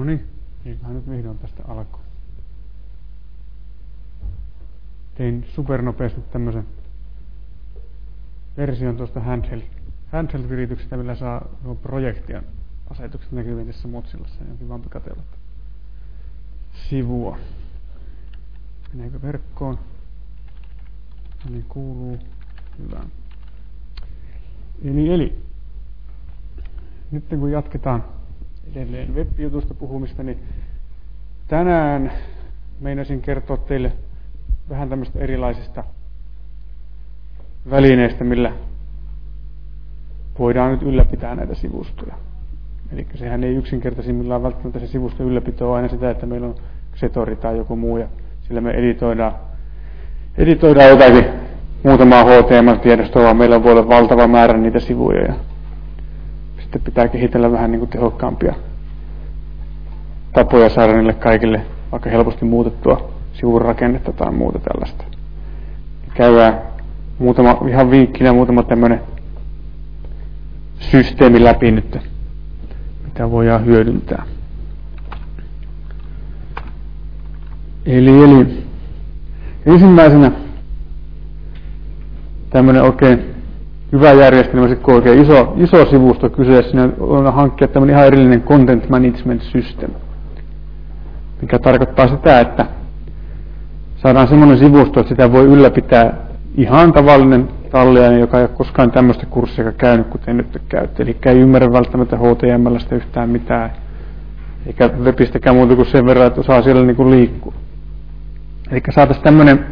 niin, eiköhän nyt vihdoin tästä alkoi. Tein supernopeasti tämmöisen version tuosta handheld-virityksestä, millä saa projektion asetukset näkyviin tässä Mozillassa. Jonkin vaan katsella sivua. Meneekö verkkoon? No niin, kuuluu. Hyvä. Eli nyt kun jatketaan edelleen web-jutusta puhumista, niin tänään meinasin kertoa teille vähän tämmöistä erilaisista välineistä, millä voidaan nyt ylläpitää näitä sivustoja. Eli sehän ei yksinkertaisimmillaan välttämättä se sivusto ylläpito on aina sitä, että meillä on Xetori tai joku muu ja sillä me editoidaan jotakin muutamaa HTML-tiedostoa, vaan meillä voi olla valtava määrä niitä sivuja ja sitten pitää kehitellä vähän niin kuin tehokkaampia tapoja saada niille kaikille vaikka helposti muutettua sivun rakennetta tai muuta tällaista. Käydään ihan vinkkinä muutama tämmöinen systeemi läpi nyt, mitä voidaan hyödyntää. Eli ensimmäisenä tämmöinen oikein hyvä järjestelmä, kun on oikein iso sivusto kyseessä, niin on hankkia tämmöinen ihan erillinen content management system, mikä tarkoittaa sitä, että saadaan semmoinen sivusto, että sitä voi ylläpitää ihan tavallinen talliainen, joka ei ole koskaan tämmöistä kurssia käynyt, kuten nyt käytte. Eli ei ymmärrä välttämättä HTML:stä yhtään mitään, eikä webistäkään muuta kuin sen verran, että osaa siellä niin kuin liikkua. Eli saataisiin tämmöinen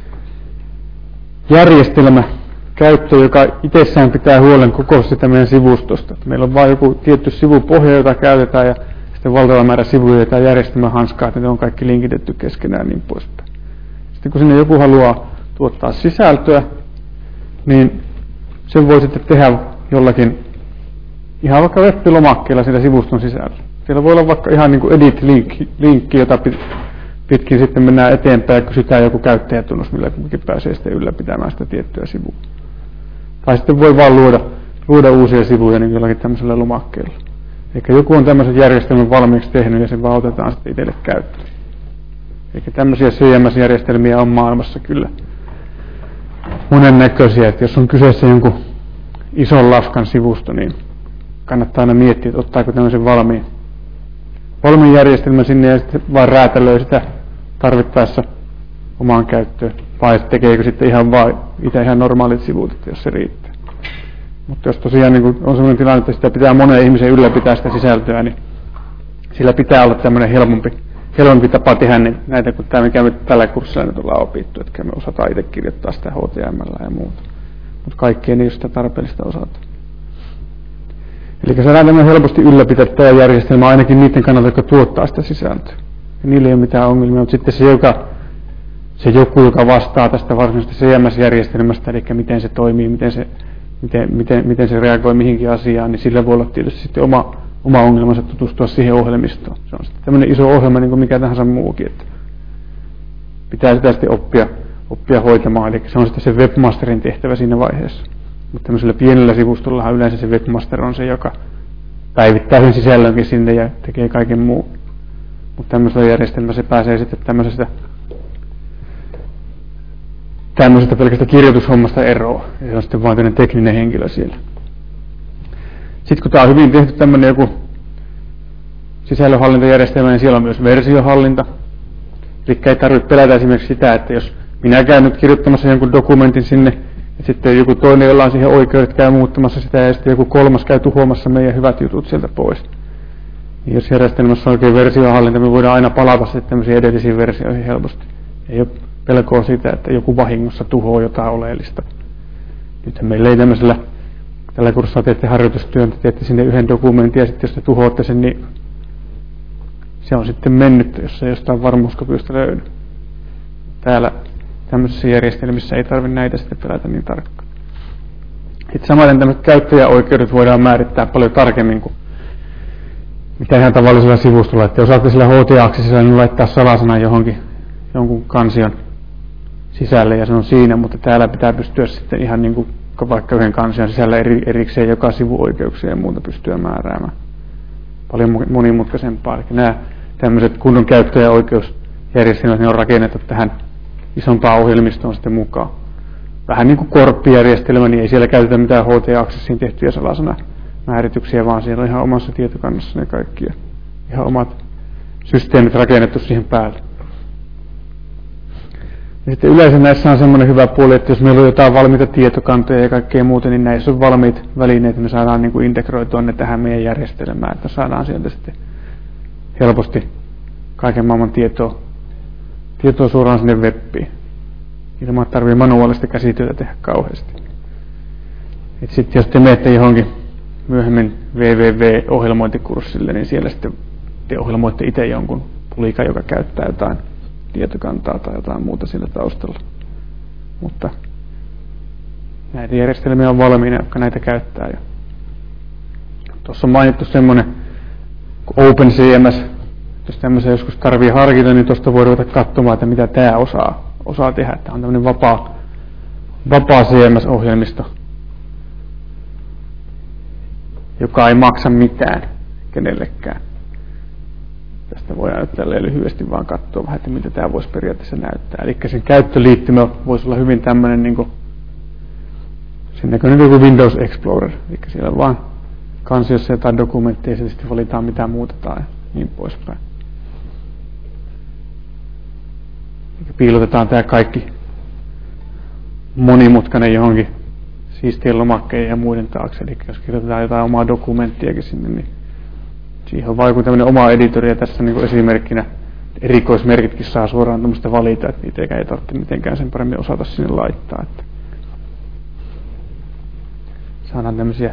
järjestelmä käyttöön, joka itsessään pitää huolen koko sitä meidän sivustosta. Meillä on vain joku tietty sivupohja, jota käytetään, ja sitten valtava määrä sivuja tai järjestelmän hanskaa, että ne on kaikki linkitetty keskenään ja niin poispäin. Sitten kun sinne joku haluaa tuottaa sisältöä, niin sen voi sitten tehdä jollakin, ihan vaikka web-lomakkeella siinä sivuston sisällä. Siellä voi olla vaikka ihan niin kuin edit-linkki, jota pitkin sitten mennään eteenpäin ja kysytään joku käyttäjätunnus, millä kuitenkin pääsee sitten ylläpitämään sitä tiettyä sivua. Tai sitten voi vaan luoda uusia sivuja niin jollakin tämmöisellä lomakkeella. Eli joku on tämmöisen järjestelmän valmiiksi tehnyt ja sen vaan otetaan sitten itselle käyttöön. Eli tämmöisiä CMS-järjestelmiä on maailmassa kyllä monennäköisiä, että jos on kyseessä jonkun ison lafkan sivusto, niin kannattaa aina miettiä, että ottaako tämmöisen valmiin järjestelmän sinne ja sitten vaan räätälöi sitä tarvittaessa omaan käyttöön. Vai tekeekö sitten ihan normaalit sivut, jos se riittää. Mutta jos tosiaan niin on sellainen tilanne, että sitä pitää monen ihmisen ylläpitää sitä sisältöä, niin sillä pitää olla tämmöinen helpompi tapa tehdä näitä, kun tämä mikä me tällä kurssilla nyt ollaan opittu, että me osataan itse kirjoittaa sitä HTML ja muuta. Mutta kaikkeen ei ole sitä tarpeellista osata. Eli saadaan tämmöinen helposti ylläpitettävä järjestelmä ainakin niiden kannalta, jotka tuottaa sitä sisältöä. Ja niillä ei ole mitään ongelmia, mutta sitten se joku, joka vastaa tästä varsinaisesta CMS-järjestelmästä, eli miten se toimii, miten se reagoi mihinkin asiaan, niin sillä voi olla tietysti sitten oma ongelmansa tutustua siihen ohjelmistoon. Se on sitten tämmöinen iso ohjelma, niin kuin mikä tahansa muukin, että pitää sitä sitten oppia hoitamaan, eli se on sitten se webmasterin tehtävä siinä vaiheessa. Mutta tämmöisellä pienellä sivustollahan yleensä se webmaster on se, joka päivittää sen sisällönkin sinne ja tekee kaiken muun. Mutta tämmöisellä järjestelmässä se pääsee sitten tämmöisestä pelkästä kirjoitushommasta eroon. Ja se on sitten vain tämmöinen tekninen henkilö siellä. Sitten kun tämä on hyvin tehty tämmöinen joku sisällönhallintajärjestelmä, niin siellä on myös versiohallinta. Eli ei tarvitse pelätä esimerkiksi sitä, että jos minä käyn nyt kirjoittamassa jonkun dokumentin sinne, ja sitten joku toinen, jolla on siihen oikeudet, käy muuttamassa sitä, ja sitten joku kolmas käy tuhoamassa meidän hyvät jutut sieltä pois. Niin jos järjestelmässä on oikein versiohallinta, me voidaan aina palata sitten tämmöisiin edellisiin versioihin helposti. Ei ole pelkoa siitä, että joku vahingossa tuhoaa jotain oleellista. Nythän meillä ei tällä kurssilla teette harjoitustyön, teette sinne yhden dokumentin, ja sitten jos te tuhoatte sen, niin se on sitten mennyt, jos ei jostain varmuuskopiosta löydy. Täällä tämmöisissä järjestelmissä ei tarvitse näitä sitten pelätä niin tarkkaan. Sitten samaten tämmöiset käyttäjäoikeudet voidaan määrittää paljon tarkemmin kuin mitä ihan tavallisella sivustolla. Että jos olette sillä HT-aksisella, niin laittaa salasana jonkun kansion sisälle ja se on siinä, mutta täällä pitää pystyä sitten ihan niin kuin vaikka yhden kansion sisällä erikseen joka sivuoikeuksia ja muuta pystyä määräämään. paljon monimutkaisempaa. Eli nämä tämmöiset kunnon käyttäjäoikeusjärjestelmät, ne on rakennettu tähän isompaan ohjelmistoon sitten mukaan. Vähän niin kuin korppijärjestelmä, niin ei siellä käytetä mitään HT-aksessiin tehtyjä salasanamäärityksiä, vaan siellä on ihan omassa tietokannassa ne kaikki ja ihan omat systeemit rakennettu siihen päälle. Ja sitten yleensä näissä on semmoinen hyvä puoli, että jos meillä on jotain valmiita tietokantoja ja kaikkea muuta, niin näissä on valmiit välineet, me saadaan niin kuin integroitua ne tähän meidän järjestelmään, että saadaan sieltä sitten helposti kaiken maailman tietoa suoraan sinne webbiin, ilman että tarvitsee manuaalista käsityötä tehdä kauheasti. Sitten jos te menette johonkin myöhemmin www.ohjelmointikurssille, niin siellä sitten te ohjelmoitte itse jonkun pulikan, joka käyttää jotain tietokantaa tai jotain muuta sillä taustalla. Mutta näitä järjestelmiä on valmiina, jotka näitä käyttää. Ja tuossa on mainittu semmoinen kuin OpenCMS. Jos tämmöisen joskus tarvii harkita, niin tuosta voi ruveta katsomaan, että mitä tämä osaa tehdä. Tämä on tämmöinen vapaa CMS-ohjelmisto, joka ei maksa mitään kenellekään. Tästä voidaan nyt tälleen lyhyesti vaan katsoa vähän, että miltä tämä voisi periaatteessa näyttää. Eli sen käyttöliittymä voisi olla hyvin tämmöinen niin kuin sen näköinen kuin Windows Explorer. Eli siellä on vaan kansiossa jotain dokumentteja ja sitten valitaan mitä muuta tai niin poispäin. Eli piilotetaan tämä kaikki monimutkainen johonkin siistien lomakkeiden ja muiden taakse. Eli jos kirjoitetaan jotain omaa dokumenttiakin sinne, niin siihen on vaikka tämmöinen oma editori ja tässä niin kuin esimerkkinä erikoismerkitkin saa suoraan tämmöistä valita, että niitä ei tarvitse mitenkään sen paremmin osata sinne laittaa. Että saadaan tämmöisiä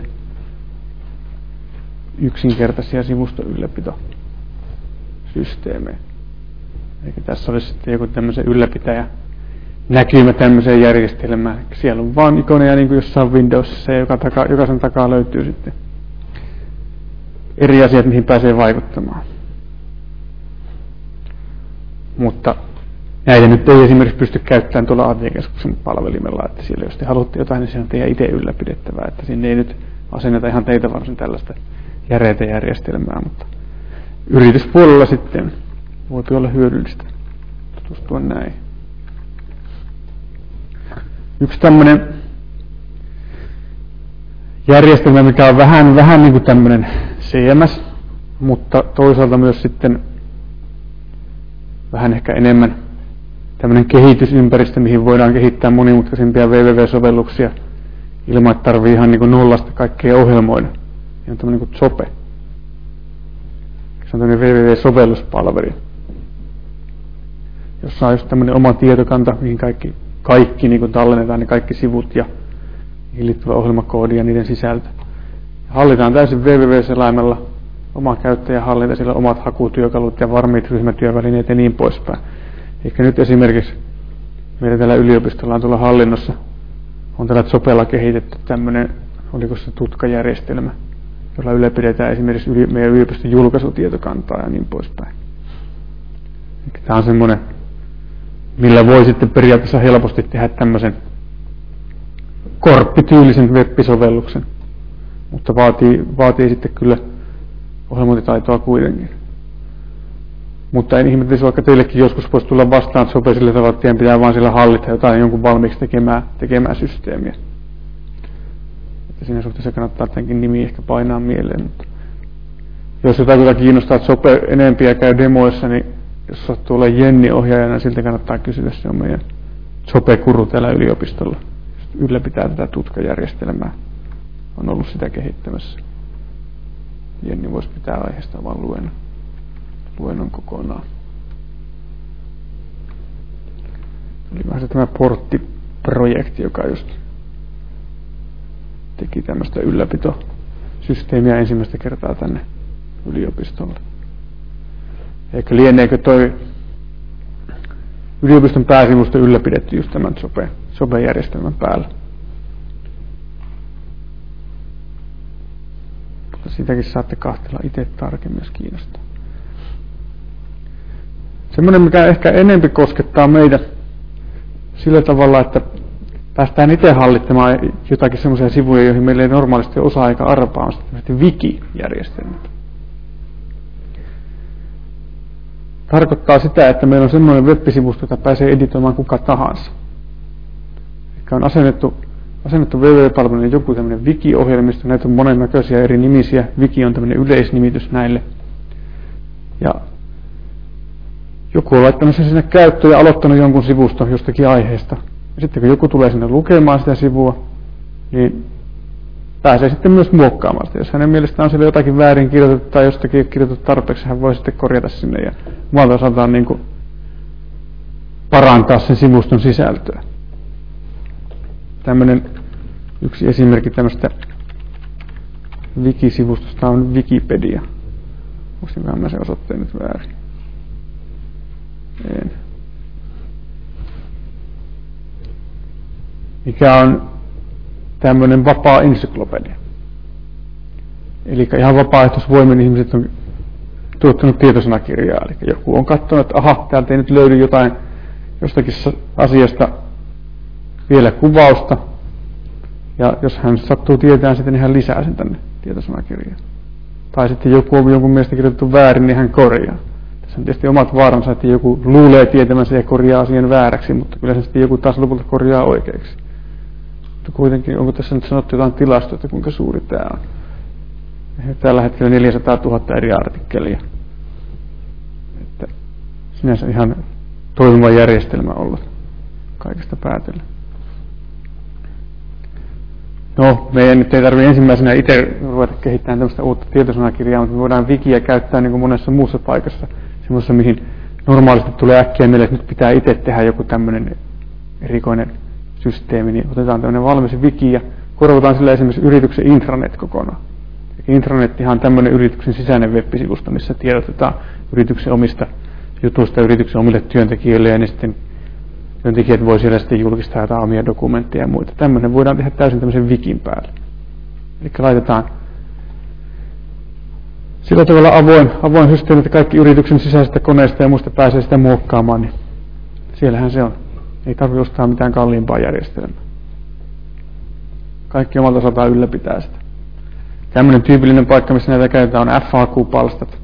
yksinkertaisia sivustoylläpitosysteemejä. Eli tässä olisi sitten joku tämmöisen ylläpitäjä näkymä tämmöiseen järjestelmään. Siellä on vaan ikoneja niin kuin jossain Windowsissa ja joka sen takaa löytyy sitten eri asiat, mihin pääsee vaikuttamaan. Mutta näitä nyt ei esimerkiksi pysty käyttämään tuolla AV-keskuksen palvelimella, että siellä jos te haluatte jotain, niin se on teidän itse ylläpidettävää, että sinne ei nyt asenneta ihan teitä varsin tällaista järeitä järjestelmää, mutta yrityspuolella sitten voi olla hyödyllistä tutustua näin. Yksi tämmöinen järjestelmä, mikä on vähän niin kuin tämmöinen CMS, mutta toisaalta myös sitten vähän ehkä enemmän tämmöinen kehitysympäristö, mihin voidaan kehittää monimutkaisempia www-sovelluksia ilman, että tarvii ihan niin kuin nollasta kaikkea ohjelmoida. Se on tämmöinen kuin Zope. Se on tämmöinen www-sovelluspalveli, jossa on just tämmöinen oma tietokanta, mihin kaikki niin kuin tallennetaan, ne kaikki sivut ja niihin liittyvä ohjelmakoodi ja niiden sisältö. Hallitaan täysin www-selaimella, oma käyttäjähallinta, sillä omat hakutyökalut ja varmiit ryhmätyövälineet ja niin poispäin. Eikä nyt esimerkiksi meillä täällä yliopistolla on tuolla hallinnossa, on tällä Zopella kehitetty tämmöinen, oliko se tutkajärjestelmä, jolla ylläpidetään esimerkiksi meidän yliopiston julkaisutietokantaa ja niin poispäin. Tämä on semmoinen, millä voi sitten periaatteessa helposti tehdä tämmöisen korppityylisen web-sovelluksen, mutta vaatii sitten kyllä ohjelmointitaitoa kuitenkin. Mutta en ihmettelisi, vaikka teillekin joskus voisi tulla vastaan Zope sillä tavalla, että teidän pitää vaan sillä hallita jotain jonkun valmiiksi tekemää systeemiä. Että siinä suhteessa kannattaa tämänkin nimi ehkä painaa mieleen. Mutta jos jotain kiinnostaa, että Zope enempiä käy demoissa, niin jos sattuu olla Jenni ohjaajana, niin siltä kannattaa kysyä. Se on meidän Zope-guru täällä yliopistolla. Ylläpitää tätä tutkajärjestelmää. On ollut sitä kehittämässä. Jenni voisi pitää aiheesta vaan luennon kokonaan. Oli vähän se tämä porttiprojekti, joka just teki tämmöistä ylläpitosysteemiä ensimmäistä kertaa tänne yliopistolle. Eikö lieneekö toi yliopiston pääsivusto ylläpidetty just tämän Zope-järjestelmän päällä? Mutta sitäkin saatte katsella itse tarkemmin, jos kiinnostaa. Semmoinen, mikä ehkä enempi koskettaa meitä sillä tavalla, että päästään itse hallittamaan jotakin semmoisia sivuja, joihin meillä ei normaalisti ole osa-aika arpaa, on sitten wiki-järjestelmät. tarkoittaa sitä, että meillä on semmoinen web-sivusto, jota pääsee editoimaan kuka tahansa. Eli on asennettu www-palveluun joku tämmöinen wiki-ohjelmisto, näitä on monennäköisiä eri nimisiä. Wiki on tämmöinen yleisnimitys näille. Ja joku on laittanut sen sinne käyttöön ja aloittanut jonkun sivuston jostakin aiheesta. Ja sitten kun joku tulee sinne lukemaan sitä sivua, niin pääsee sitten myös muokkaamaan sitä. Jos hänen mielestään on siellä jotakin väärin kirjoitettu tai jostakin ei kirjoitettu tarpeeksi, hän voi sitten korjata sinne ja muualta osataan niin kuin parantaa sen sivuston sisältöä. Tämmöinen yksi esimerkki tämmöistä wiki-sivustosta on Wikipedia. Muistinkohan mä sen osoitteen nyt väärin? En. Mikä on tämmöinen vapaa ensyklopedia. Eli ihan vapaaehtoisvoimin ihmiset on tuottanut tietosanakirjaa. Eli joku on katsonut, että aha, täältä ei nyt löydy jotain jostakin asiasta vielä kuvausta. Ja jos hän sattuu tietämään sitä, niin hän lisää sen tänne tietosanakirjaan. Tai sitten joku on jonkun mielestä kirjoitettu väärin, niin hän korjaa. Tässä on tietysti omat vaaransa, että joku luulee tietämänsä ja korjaa asian vääräksi, mutta kyllä se sitten joku taas lopulta korjaa oikeaksi. Mutta kuitenkin, onko tässä nyt sanottu jotain tilastoa, että kuinka suuri tämä on? Tällä hetkellä 400 000 eri artikkelia. Että sinänsä ihan toimiva järjestelmä ollut kaikesta päätellä. No, meidän nyt ei tarvitse ensimmäisenä itse ruveta kehittämään tämmöistä uutta tietosanakirjaa, mutta me voidaan wikiä käyttää niin kuin monessa muussa paikassa. Semmoisessa, mihin normaalisti tulee äkkiä meille, että nyt pitää itse tehdä joku tämmöinen erikoinen systeemi, niin otetaan tämmöinen valmis wiki ja korvataan sillä esimerkiksi yrityksen intranet kokonaan. Intranettihan on tämmöinen yrityksen sisäinen web-sivusto, missä tiedotetaan yrityksen omista jutuista yrityksen omille työntekijöille ja niin sitten työntekijät voi siellä sitten julkistaa jotain omia dokumentteja ja muita. Tämmöinen voidaan tehdä täysin tämmöisen wikin päälle. Eli laitetaan sillä tavalla avoin systeemi, että kaikki yrityksen sisäisistä koneista ja muista pääsee sitä muokkaamaan, niin siellähän se on. Ei tarvitse ostaa mitään kalliimpaa järjestelmää. Kaikki omalta osaltaan ylläpitää sitä. Tämmöinen tyypillinen paikka, missä näitä käytetään, on FAQ-palstat.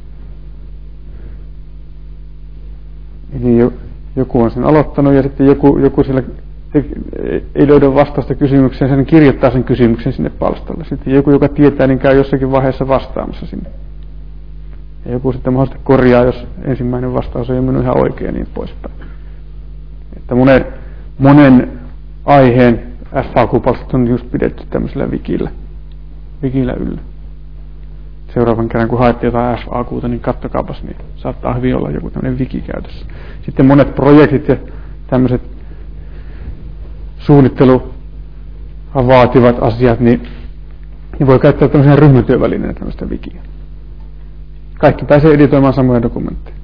Eli joku on sen aloittanut ja sitten joku siellä ei löydä vastausta kysymykseen, sen kirjoittaa sen kysymyksen sinne palstalle. Sitten joku, joka tietää, niin käy jossakin vaiheessa vastaamassa sinne. Ja joku sitten mahdollisesti korjaa, jos ensimmäinen vastaus ei ole mennyt ihan oikein ja niin poispäin. Että monen aiheen FAQ-palstat on just pidetty tämmöisellä wikillä yllä. Seuraavan kerran, kun haette jotain FAQta, niin kattokaapas, niin saattaa hyvin olla joku tämmöinen wiki käytössä. Sitten monet projektit ja tämmöiset suunnittelua vaativat asiat, niin voi käyttää tämmöisenä ryhmätyövälineenä tämmöistä wikiä. Kaikki pääsee editoimaan samoja dokumentteja.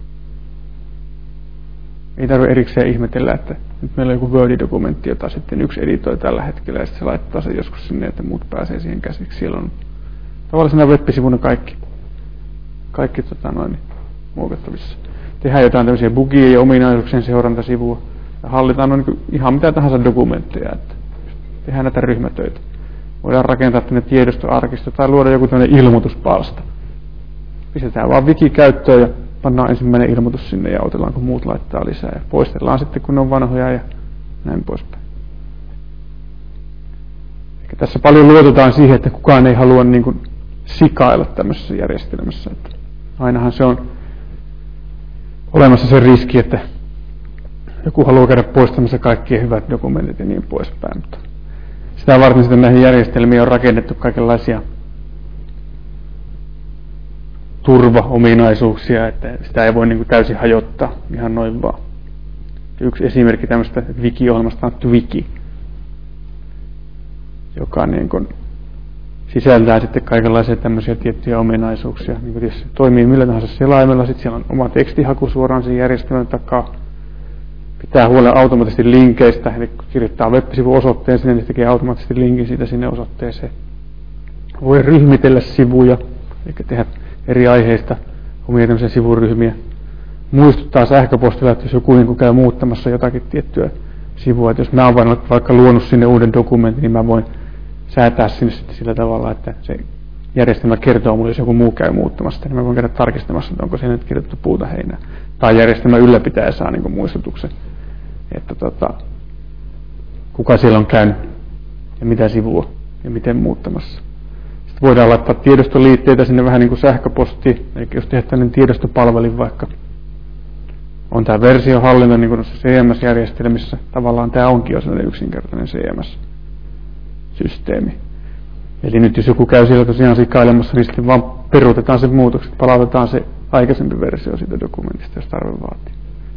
Ei tarvitse erikseen ihmetellä, että nyt meillä on joku Word-dokumentti, jota sitten yksi editoi tällä hetkellä ja sitten se laittaa sen joskus sinne, että muut pääsee siihen käsiksi. Siellä on tavallisena web-sivuna kaikki muokattavissa. Tehdään jotain tämmöisiä bugien ja ominaisuuksien seurantasivua. Ja hallitaan niin ihan mitä tahansa dokumentteja. Että tehdään näitä ryhmätöitä. Voidaan rakentaa tänne tiedostoarkisto tai luoda joku tämmöinen ilmoituspalsta. Pistetään vaan wiki käyttöön ja pannaan ensimmäinen ilmoitus sinne ja otellaan, kun muut laittaa lisää. Ja poistellaan sitten, kun ne on vanhoja ja näin poispäin. Eikä tässä paljon luotetaan siihen, että kukaan ei halua niin kuin sikailla tämmöisessä järjestelmässä. Että ainahan se on olemassa se riski, että joku haluaa käydä poistamassa kaikki hyvät dokumentit ja niin poispäin. Mutta sitä varten sitten näihin järjestelmiin on rakennettu kaikenlaisia turvaominaisuuksia, että sitä ei voi niin kuin täysin hajottaa ihan noin vaan. Yksi esimerkki tämmöistä wiki-ohjelmasta on Twiki, joka niin kuin sisältää sitten kaikenlaisia tämmöisiä tiettyjä ominaisuuksia. Niin kuin se toimii millä tahansa selaimella, sitten siellä on oma tekstihaku suoraan sen järjestelmän takaa. Pitää huolen automaattisesti linkeistä, eli kirjoittaa web-sivun osoitteen sinne, niin se tekee automaattisesti linkin siitä sinne osoitteeseen. Voi ryhmitellä sivuja, eli tehdä eri aiheista omia tämmöisiä sivuryhmiä. Muistuttaa sähköpostilla, että jos joku niin käy muuttamassa jotakin tiettyä sivua, että jos mä oon vaikka luonut sinne uuden dokumentin, niin mä voin säätää sinne sillä tavalla, että se järjestelmä kertoo mulle, jos joku muu käy muuttamassa, niin mä voin käydä tarkistamassa, että onko siinä nyt kirjoitettu puuta heinää. Tai järjestelmä ylläpitäjä saa niin muistutuksen, että kuka siellä on käynyt ja mitä sivua ja miten muuttamassa. Sitten voidaan laittaa tiedostoliitteitä sinne vähän niin kuin sähköpostiin, eli jos tehdään tämmöinen tiedostopalvelin vaikka. On tämä versiohallinta niin kuin CMS-järjestelmissä, tavallaan tämä onkin jo sellainen yksinkertainen CMS-systeemi. Eli nyt jos joku käy siellä tosiaan sikailemassa, niin sitten vaan peruutetaan se muutokset, palautetaan se aikaisempi versio siitä dokumentista, jos tarve vaatii.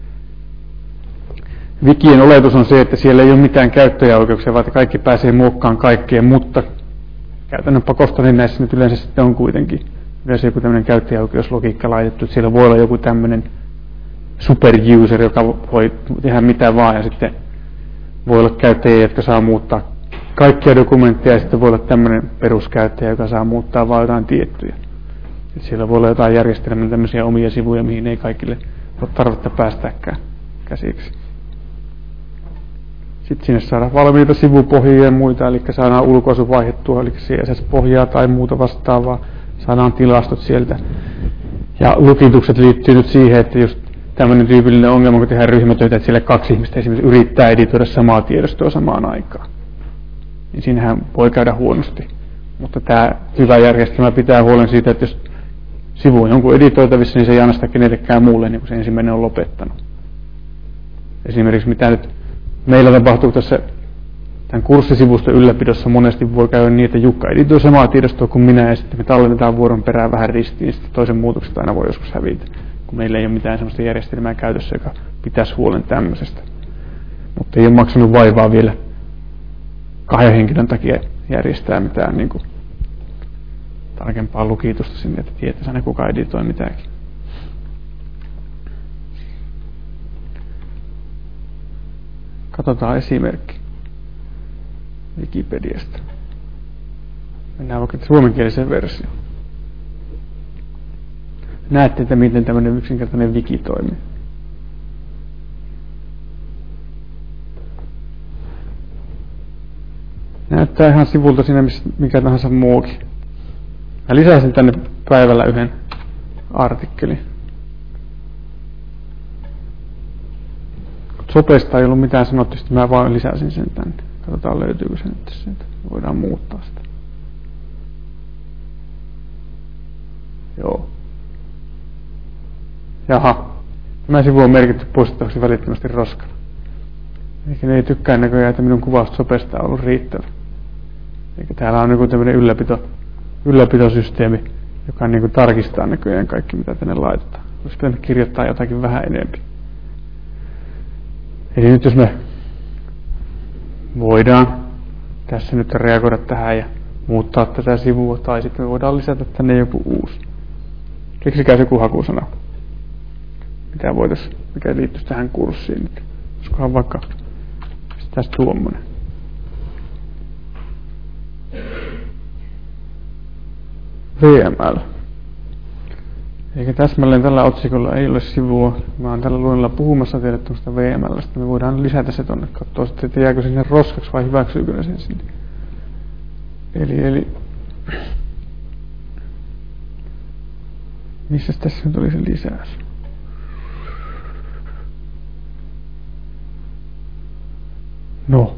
Wikien oletus on se, että siellä ei ole mitään käyttäjäoikeuksia, vaan kaikki pääsee muokkaan kaikkeen, mutta käytännön pakosta niin näissä nyt yleensä sitten on kuitenkin yleensä joku tämmöinen käyttäjäoikeuslogiikka laitettu, että siellä voi olla joku tämmöinen super-user, joka voi tehdä mitä vaan, ja sitten voi olla käyttäjiä, jotka saa muuttaa kaikkia dokumentteja, ja sitten voi olla tämmöinen peruskäyttäjä, joka saa muuttaa vain jotain tiettyjä. Et siellä voi olla jotain järjestelmän tämmöisiä omia sivuja, mihin ei kaikille ole tarvetta päästäkään käsiksi. Sitten sinne saadaan valmiita sivupohjia ja muita, eli saadaan ulkoasu vaihdettua, eli CSS-pohjaa tai muuta vastaavaa, saadaan tilastot sieltä. Ja lukitukset liittyy nyt siihen, että just tämmöinen tyypillinen ongelma, kun tehdään ryhmätöitä, että siellä 2 ihmistä esimerkiksi yrittää editoida samaa tiedostoa samaan aikaan. Niin siinähän voi käydä huonosti. Mutta tämä hyvä järjestelmä pitää huolen siitä, että jos sivu on jonkun editoitavissa, niin se ei anna sitä kenellekään muulle, niin kuin se ensimmäinen on lopettanut. Esimerkiksi mitä nyt meillä tapahtuu tässä tämän kurssisivuston ylläpidossa monesti voi käydä niin, että Jukka editoi samaa tiedostoa kuin minä, ja sitten me tallennetaan vuoron perään vähän ristiin, ja sitten toisen muutokset aina voi joskus hävitä, kun meillä ei ole mitään sellaista järjestelmää käytössä, joka pitäisi huolen tämmöisestä. Mutta ei ole maksanut vaivaa vielä 2 henkilön takia järjestää mitään niin kuin tarkempaa lukitusta sinne, että tietäisi aina kuka editoi mitäänkin. Katsotaan esimerkki Wikipediasta. Mennään vaikka suomenkieliseen versioon. Näette, että miten tämmöinen yksinkertainen wiki toimii. Näyttää ihan sivulta siinä mikä tahansa muukin. Mä lisäsin tänne päivällä yhden artikkelin. Sopesta ei ollut mitään sanottu, sitten mä vaan lisäsin sen tänne. Katsotaan löytyykö se nyt sieltä. Voidaan muuttaa sitä. Joo. Jaha. Tämä sivu on merkitty poistettavaksi välittömästi roskana. Eli ne ei tykkää näköjään, että minun kuvausta sopesta on ollut riittävä. Eli täällä on joku tämmöinen ylläpitosysteemi, joka niin kuin tarkistaa näköjään kaikki, mitä tänne laitetaan. Olisi pitänyt kirjoittaa jotakin vähän enemmän. Eli nyt jos me voidaan tässä nyt reagoida tähän ja muuttaa tätä sivua, tai sitten me voidaan lisätä tänne joku uusi. Keksikää joku hakusana, mikä liittyisi tähän kurssiin nyt. Olisikohan vaikka tästä tuommoinen. VML. Eikä täsmälleen tällä otsikolla ei ole sivua. Mä oon tällä luennolla puhumassa teille tuosta VML:stä. Me voidaan lisätä se tonne. Katsoa sitten, että jääkö sinne roskaksi vai hyväksyykö ne sen sinne. Eli missä tässä nyt oli se lisäys? No.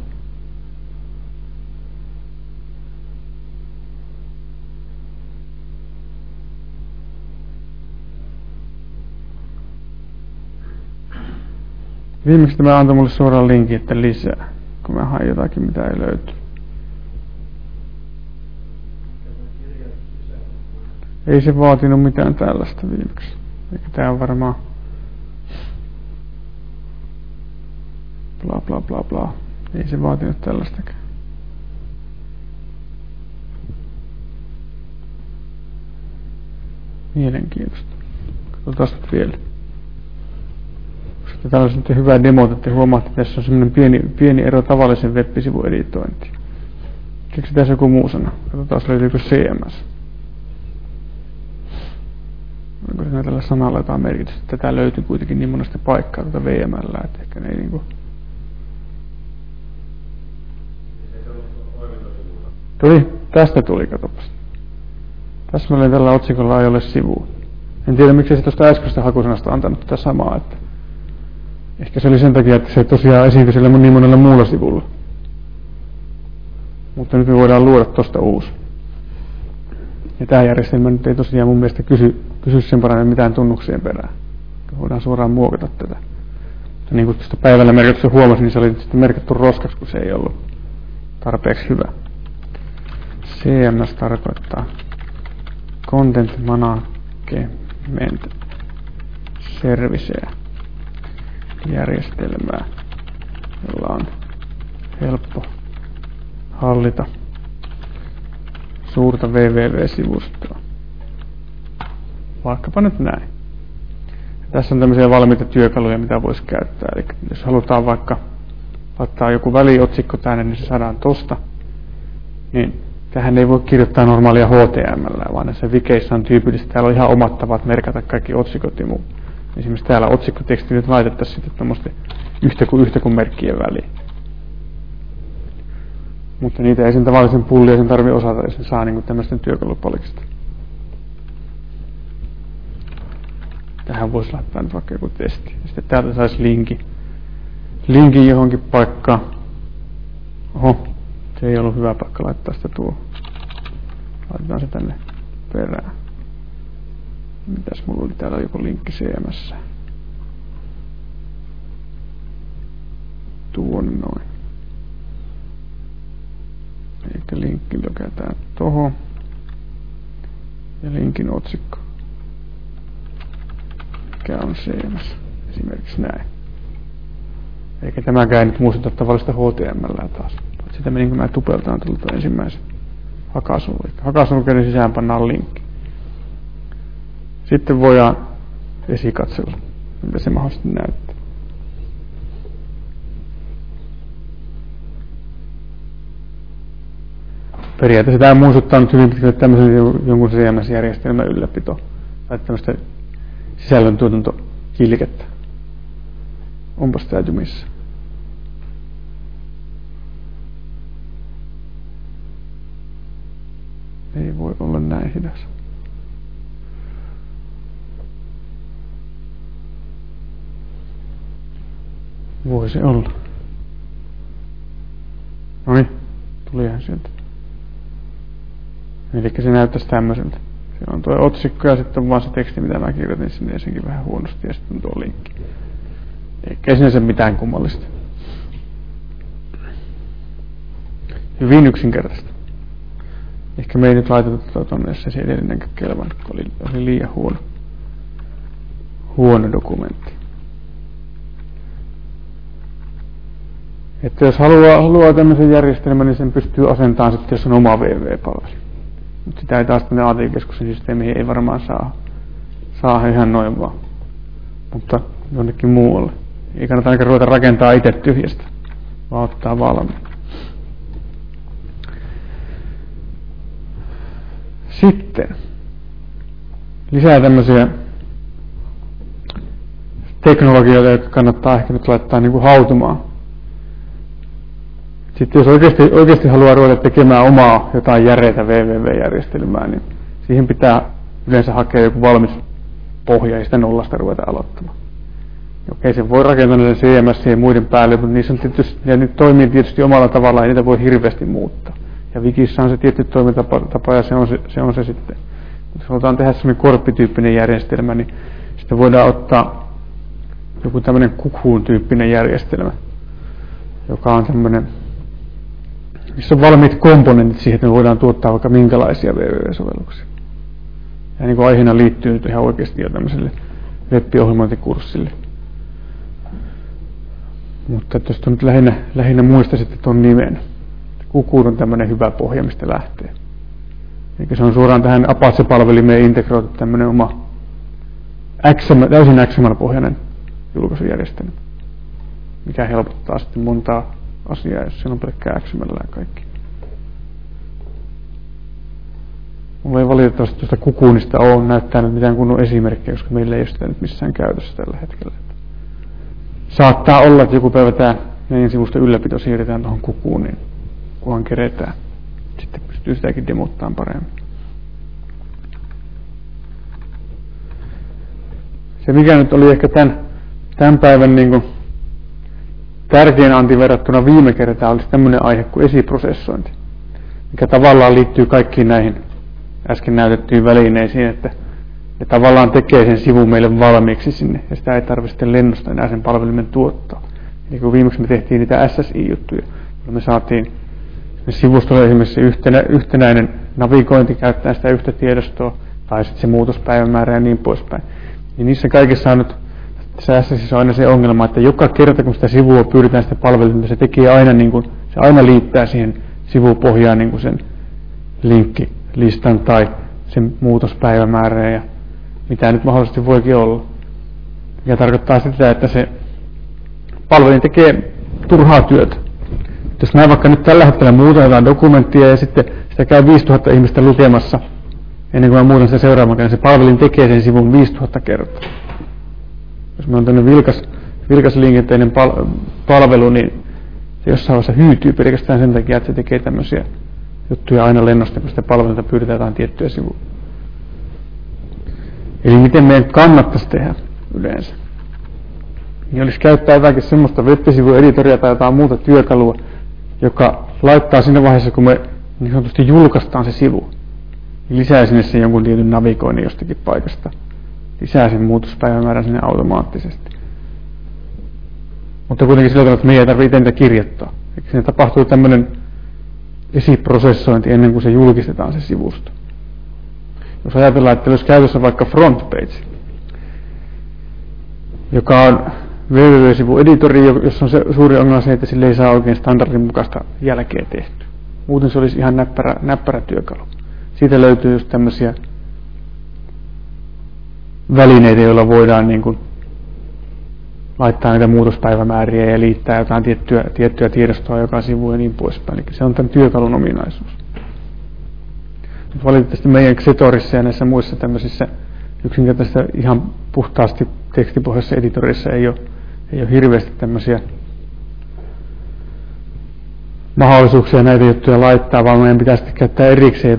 Viimeksi tämä antoi mulle suoraan linkin, että lisää, kun mä hain jotakin, mitä ei löyty. Ei se vaatinut mitään tällaista viimeksi. Eikä tää on varmaan bla bla bla bla. Ei se vaatinut tällaistakaan. Mielenkiintoista. Katsotaan sitten vielä. Täällä on sitten hyvä demo, että te huomaatte, että tässä on semmoinen pieni ero tavallisen web-sivun editointiin. Keksitään joku muu sana. Katsotaan, löytyykö CMS. Onko siinä tällä sanalla jotain merkitystä? Tätä löytyy kuitenkin niin monesta paikkaa tuota VML, että ehkä ne ei niinku... Tästä tuli, katsopas. Täsmälleen tällä otsikolla ei ole sivua. En tiedä, miksi se tuosta äskeisestä hakusanasta antanut tätä samaa. Että ehkä se oli sen takia, että se tosiaan esiintyi siellä niin monella muulla sivulla. Mutta nyt me voidaan luoda tuosta uusi. Ja tämä järjestelmä nyt ei tosiaan mun mielestä kysy sen paremmin mitään tunnuksien perään. Voidaan suoraan muokata tätä. Mutta niin kuin tuosta päivällä merkitystä huomasin, niin se oli sitten merkitty roskaksi, kun se ei ollut tarpeeksi hyvä. CMS tarkoittaa Content Management Serviceä, järjestelmää, jolla on helppo hallita suurta www-sivustoa. Vaikkapa nyt näin. Tässä on tämmöisiä valmiita työkaluja, mitä voisi käyttää. Eli jos halutaan vaikka laittaa joku väliotsikko tänne, niin se saadaan tosta. Niin tähän ei voi kirjoittaa normaalia HTML, vaan näissä vikeissä on tyypillisesti. Täällä on ihan omat tavat merkata kaikki otsikot ja muu. Esimerkiksi täällä otsikkoteksti nyt laitettaisiin sitten tämmöistä yhtä kuin merkkien väliin. Mutta niitä ei sen tavallisen pullia sen tarvitse osata, jos sen saa niin tämmöisten työkalupalkista. Tähän voisi laittaa nyt vaikka joku testi. Sitten täältä saisi linkin johonkin paikkaan. Oho, se ei ollut hyvä paikka laittaa sitä tuo. Laitetaan se tänne perään. Mitäs mulla oli? Täällä joku linkki CMS. Tuonne noin. Eli linkki lykätään tohon. Ja linkin otsikko. Mikä on CMS? Esimerkiksi näin. Eikä tämäkään nyt muistuta tavallista HTML taas. Sitä meninkö mä tupeltaan tullut ensimmäisen hakasun. Hakasunlukeiden sisään pannaan linkki. Sitten voidaan esikatsella, mitä se mahdollisesti näyttää. Periaatteessa tämä muistuttaa nyt hyvin pitkälle tämmöisen jonkun CMS-järjestelmän ylläpito tai tämmöistä sisällöntuotantokilkettä. Onpas tämä jumissa. Ei voi olla näin hidas. Voisi olla. Noniin, tulihan sieltä. Eli se näyttäisi tämmöiseltä. Siellä on tuo otsikko ja sitten on vaan se teksti, mitä mä kirjoitin sinne ja senkin vähän huonosti ja sitten on tuo linkki. Eikä sinänsä mitään kummallista. Hyvin yksinkertaista. Ehkä me ei nyt laiteta tuonne se edellinen kelvan, kun oli liian huono dokumentti. Että jos haluaa tämmöisen järjestelmän, niin sen pystyy asentamaan sitten, jos on oma www-palvelu. Mutta sitä ei taas tänne AT-keskuksen systeemiin ei varmaan saa ihan noin vaan. Mutta jonnekin muualle. Ei kannata ainakaan ruveta rakentaa itse tyhjästä, vaan ottaa valmiin. Sitten lisää tämmöisiä teknologioita, jotka kannattaa ehkä nyt laittaa niin kuin hautumaan. Sitten jos oikeasti haluaa ruveta tekemään omaa jotain järeitä www-järjestelmää, niin siihen pitää yleensä hakea joku valmis pohja ja sitä nollasta ruveta aloittamaan. Okei, se voi rakentaa näiden CMS ja muiden päälle, mutta niissä on tietysti, ja nyt toimii tietysti omalla tavallaan, ja niitä voi hirveästi muuttaa. Ja Wikissä on se tietty toimintatapa, ja se on se sitten. Jos halutaan tehdä sellainen korppityyppinen järjestelmä, niin sitten voidaan ottaa joku tämmöinen Cocoon-tyyppinen järjestelmä, joka on tämmöinen, missä on valmiit komponentit siihen, että me voidaan tuottaa vaikka minkälaisia www-sovelluksia. Ja niin kuin aiheena liittyy nyt ihan oikeasti jo tämmöiselle web-ohjelmointikurssille. Mutta jos nyt lähinnä muistaisit tuon nimen. Cocoon on tämmöinen hyvä pohja, mistä lähtee. Eli se on suoraan tähän Apache-palvelimeen integroitu tämmöinen oma täysin XML-pohjainen julkaisujärjestelmä, mikä helpottaa sitten montaa asiaa, jos siinä on pelkkää XML ja kaikki. Mulla ei valitettavasti tuosta Cocoonista ole näyttää nyt mitään kunnon esimerkkejä, koska meillä ei ole sitä nyt missään käytössä tällä hetkellä. Saattaa olla, että joku päivä tämä meidän sivusta ylläpito siirretään tuohon Cocooniin, kunhan keretään. Sitten pystyy sitäkin demottamaan paremmin. se mikä nyt oli ehkä tämän päivän niin kuin tärkein anti verrattuna viime kertaan olisi tämmöinen aihe kuin esiprosessointi, mikä tavallaan liittyy kaikkiin näihin äsken näytettyihin välineisiin, että ne tavallaan tekee sen sivun meille valmiiksi sinne, ja sitä ei tarvitse sitten lennosta enää sen palvelimen tuottaa. Eli kun viimeksi me tehtiin niitä SSI-juttuja, jolloin me saatiin sivustolle esimerkiksi yhtenäinen navigointi käyttäen sitä yhtä tiedostoa, tai sitten se muutospäivämäärä ja niin poispäin. Niin niissä kaikissa on nyt, tässä SSIssä on aina se ongelma, että joka kerta kun sitä sivua pyydetään sitä palvelimia, se tekee aina niin kuin, se aina liittää siihen sivupohjaan niin kuin sen linkkilistan tai sen muutospäivämäärän ja mitä nyt mahdollisesti voikin olla. Ja tarkoittaa sitä, että se palvelin tekee turhaa työtä. Jos mä vaikka nyt tällä hetkellä muutan jotain dokumenttia ja sitten sitä käy 5000 ihmistä lukemassa, ennen kuin mä muutan sitä seuraavan kerran, se palvelin tekee sen sivun 5000 kertaa. Jos mä on tämmöinen vilkasliikenteinen palvelu, niin se jossain vaiheessa hyytyy pelkästään sen takia, että se tekee tämmöisiä juttuja aina lennosta, kun sitä palvelulta pyydetään jotain tiettyä sivua. Eli miten meidän kannattaisi tehdä yleensä? Niin olisi käyttää jotakin semmoista web-sivueditoria tai jotain muuta työkalua, joka laittaa siinä vaiheessa, kun me niin sanotusti julkaistaan se sivu, niin lisää sinne sen jonkun tietyn navigoinnin jostakin paikasta. Lisää sen muutospäivämäärän sinne automaattisesti. Mutta kuitenkin sillä tavalla, että meidän ei tarvitse itse niitä kirjoittaa. Eli siinä tapahtuu tämmöinen esiprosessointi ennen kuin se julkistetaan se sivusto. Jos ajatellaan, että olisi käytössä vaikka frontpage, joka on www-sivueditori, jossa on se suuri ongelma se, että sille ei saa oikein standardin mukaista jälkeä tehty. Muuten se olisi ihan näppärä työkalu. Siitä löytyy just tämmöisiä välineitä, joilla voidaan niin kuin laittaa näitä muutospäivämääriä ja liittää jotain tiettyä tiedostoa joka sivuun ja niin poispäin. Eli se on tämän työkalun ominaisuus. Mutta valitettavasti meidän Xetorissa ja näissä muissa tämmöisissä yksinkertaisissa ihan puhtaasti tekstipohjaisissa editoreissa ei ole hirveästi tämmöisiä mahdollisuuksia näitä juttuja laittaa, vaan meidän pitää sitten käyttää erikseen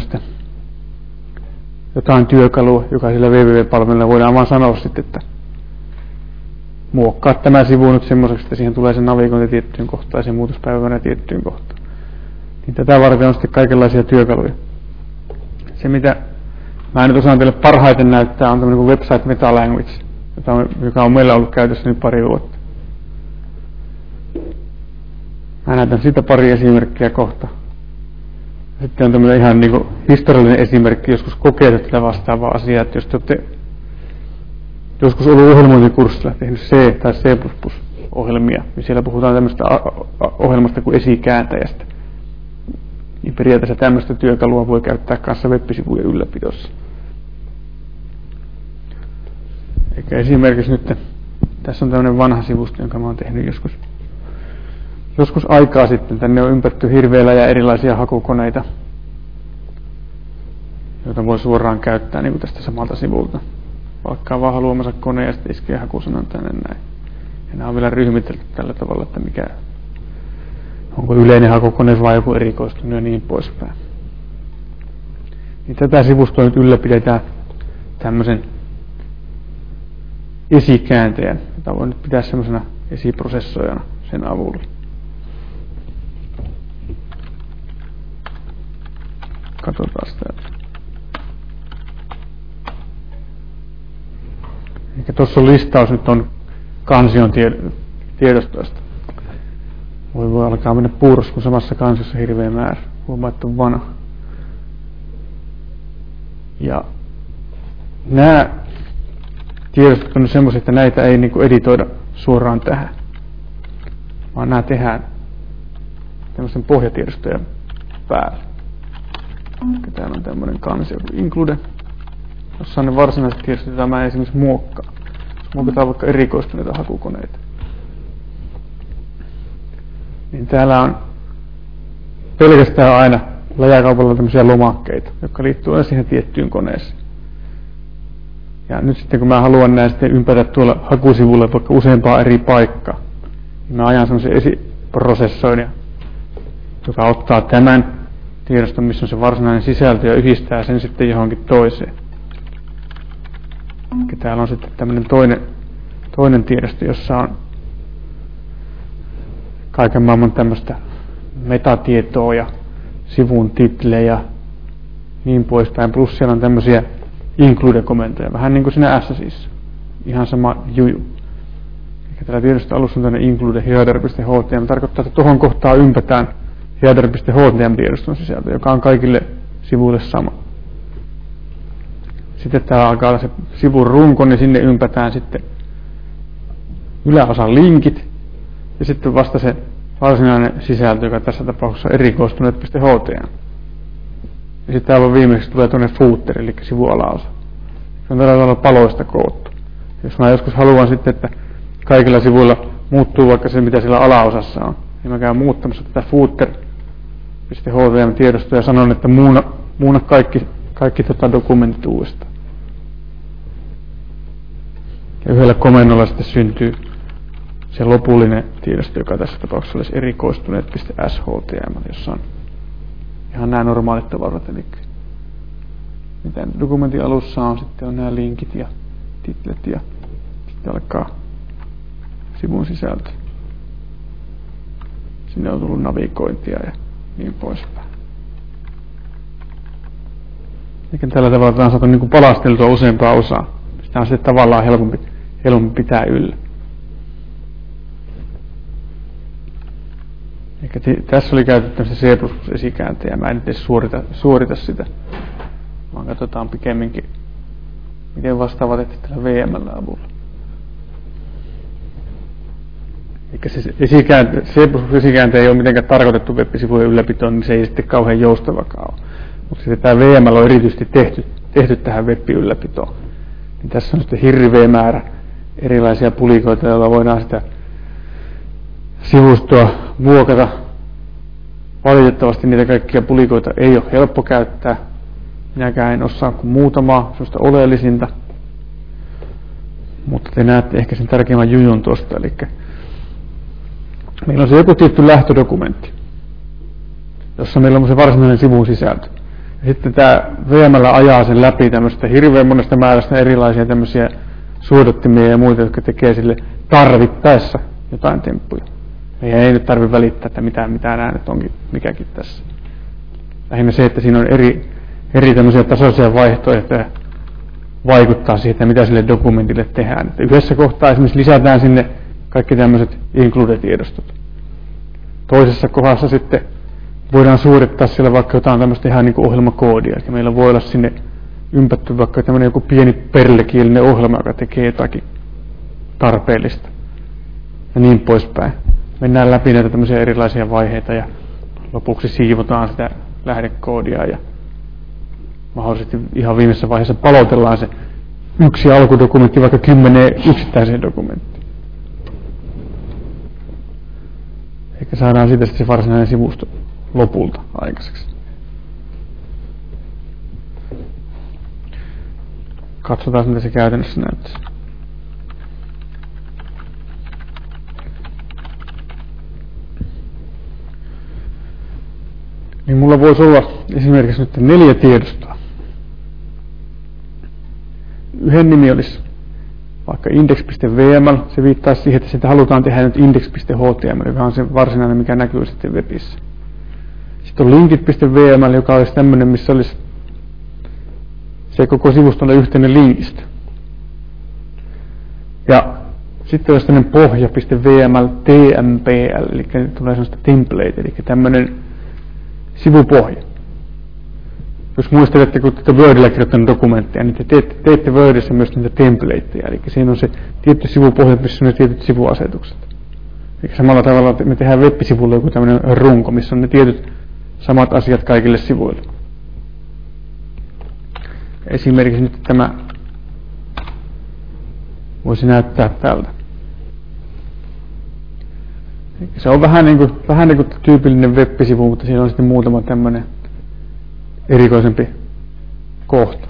jotain työkalua, joka sillä www-palvelulla voidaan vaan sanoa sitten, että muokkaa tämä sivu nyt semmoiseksi, että siihen tulee se navigointi tiettyyn kohtaan ja se muutospäivämäärä tiettyyn kohtaan. Niin tätä varten on sitten kaikenlaisia työkaluja. Se mitä mä nyt osaan teille parhaiten näyttää on tämmöinen kuin Website Meta Language, joka on meillä ollut käytössä nyt pari vuotta. Mä näytän siitä pari esimerkkiä kohta. Sitten on tämmöinen ihan niin kuin historiallinen esimerkki, joskus kokeiltu tätä vastaavaa asiaa, että jos te olette joskus ollut ohjelmointikurssilla tehnyt C tai C++-ohjelmia, niin siellä puhutaan tämmöistä ohjelmasta kuin esikääntäjästä. Niin periaatteessa tämmöistä työkalua voi käyttää kanssa web-sivujen ylläpidossa. Eikä esimerkiksi nyt, tässä on tämmöinen vanha sivusto, jonka mä oon tehnyt joskus aikaa sitten. Tänne on ympätty hirveellä ja erilaisia hakukoneita, joita voi suoraan käyttää niin kuin tästä samalta sivulta. Valkkaa vaan haluamansa koneen ja sitten iskee hakusanan tänne näin. Ja nämä on vielä ryhmitelty tällä tavalla, että onko yleinen hakukone vai joku erikoistunut ja niin poispäin. Niin tätä sivustoa nyt ylläpidetään tämmöisen esikääntäjän, jota voi nyt pitää semmoisena esiprosessoijana sen avulla. Katsotaan sitä. Eli tuossa on listaus nyt on kansion tiedostoista. Voi alkaa mennä puuros, kun samassa kansiossa hirveä määrä. Huomaa, että on vanha. Ja nämä tiedostot on semmoisia, että näitä ei niinku editoida suoraan tähän, vaan nämä tehdään tämmöisen pohjatiedostojen päälle. Täällä on tämmöinen kansio kuin include, jossa on ne varsinaiset tiedostot, joita mä esimerkiksi muokkaan. Muokataan vaikka erikoistuneita hakukoneita. Niin täällä on pelkästään aina läjäkaupalla tämmöisiä lomakkeita, jotka liittyy aina siihen tiettyyn koneeseen. Ja nyt sitten kun mä haluan näin sitten ympätä tuolla hakusivulla vaikka useampaa eri paikkaa, niin mä ajan semmoisen esiprosessoinnin, joka ottaa tämän tiedoston, missä on se varsinainen sisältö ja yhdistää sen sitten johonkin toiseen. Eli täällä on sitten tämmöinen toinen tiedosto, jossa on kaiken maailman tämmöistä metatietoa ja sivun titlejä ja niin poispäin. Plus siellä on tämmöisiä include-komentoja, vähän niin kuin siinä Assassinissa. Ihan sama juju. Eli täällä tiedosto alussa on tämmöinen include header.html. Tarkoittaa, että tuohon kohtaan ympätään header.html-tiedoston sisältö, joka on kaikille sivuille sama. Sitten täällä alkaa olla se sivun runko, niin sinne ympätään sitten yläosan linkit ja sitten vasta se varsinainen sisältö, joka tässä tapauksessa on erikoistuneet.html. Ja sitten aivan viimeiseksi tulee tuonne footer, eli sivun alaosa. Se on tällä tavalla paloista koottu. Jos mä joskus haluan sitten, että kaikilla sivuilla muuttuu vaikka se, mitä siellä alaosassa on, niin mä käyn muuttamassa tätä footer.html-tiedostoa ja sanon, että muuna kaikki dokumentit uudestaan. Ja yhdellä komennolla sitten syntyy se lopullinen tiedosto, joka tässä tapauksessa olisi erikoistuneet.shtml, jossa on ihan nämä normaalit tavarat, eli mitä dokumentin alussa on, sitten on nämä linkit ja titlet ja sitten alkaa sivun sisältö. Sinne on tullut navigointia ja niin poispäin. Eikä tällä tavalla tämä on saatu niin kuin palasteltua useampaa osaa. Sitä on sitten tavallaan helpompi pitää yllä. Eikä tässä oli käytetty C++-esikääntöjä. Mä en nyt edes suorita sitä, vaan katsotaan pikemminkin, miten vastaavat että tällä VML-avulla. Eikä se C++-esikääntö ei ole mitenkään tarkoitettu web-sivujen ylläpitoon, niin se ei sitten kauhean joustavakaan ole. Mutta sitten tämä VML on erityisesti tehty tähän web-ylläpitoon. Niin tässä on sitten hirveä määrä erilaisia pulikoita, joilla voidaan sitä sivustoa muokata. Valitettavasti niitä kaikkia pulikoita ei ole helppo käyttää. Minäkään en osaa kuin muutamaa sellaista oleellisinta. Mutta te näette ehkä sen tärkeimmän jujun tuosta. Eli meillä on se joku tietty lähtödokumentti, jossa meillä on se varsinainen sivun sisältö. Ja sitten tämä VML ajaa sen läpi tämmöistä hirveän monesta määrästä erilaisia tämmöisiä suodattimia ja muita, jotka tekee sille tarvittaessa jotain temppuja. Meidän ei nyt tarvitse välittää, että mitä nämä nyt onkin mikäkin tässä. Lähinnä se, että siinä on eri tämmöisiä tasoisia vaihtoehtoja vaikuttaa siihen, että mitä sille dokumentille tehdään. Että yhdessä kohtaa esimerkiksi lisätään sinne kaikki tämmöiset include-tiedostot. Toisessa kohdassa sitten voidaan suorittaa siellä vaikka jotain tämmöistä ihan niin kuin ohjelmakoodia. Eli meillä voi olla sinne ympätty vaikka tämmöinen joku pieni perlekielinen ohjelma, joka tekee jotakin tarpeellista. Ja niin poispäin. Mennään läpi näitä tämmöisiä erilaisia vaiheita ja lopuksi siivotaan sitä lähdekoodia ja mahdollisesti ihan viimeisessä vaiheessa palautellaan se yksi alkudokumentti vaikka 10 yksittäiseen dokumenttiin. Eikä saadaan siitä sitten se varsinainen sivusto lopulta aikaiseksi. Katsotaan, mitä se käytännössä näyttää. Niin mulla voisi olla esimerkiksi nyt 4 tiedostoa. Yhden nimi olisi vaikka index.vml, se viittaa siihen, että sitä halutaan tehdä nyt index.html, joka on se varsinainen, mikä näkyy sitten webissä. Sitten on linkit.vml, joka olisi tämmöinen, missä olisi se koko sivustolle yhteinen linkistö. Ja sitten olisi tämmöinen pohja.vml, tmpl, eli tulee sellaista template, eli tämmöinen sivupohja. Jos muistelette, kun tätä Wordilla kirjoittanut dokumentteja, niin te teette Wordissa myös niitä templateja, eli siinä on se tietty sivupohja, missä on ne tietyt sivuasetukset. Eli samalla tavalla me tehdään web-sivulle joku tämmöinen runko, missä on ne tietyt samat asiat kaikille sivuille. Esimerkiksi nyt tämä voisi näyttää tältä. Se on vähän niin kuin tyypillinen web-sivu, mutta siinä on sitten muutama tämmöinen erikoisempi kohta.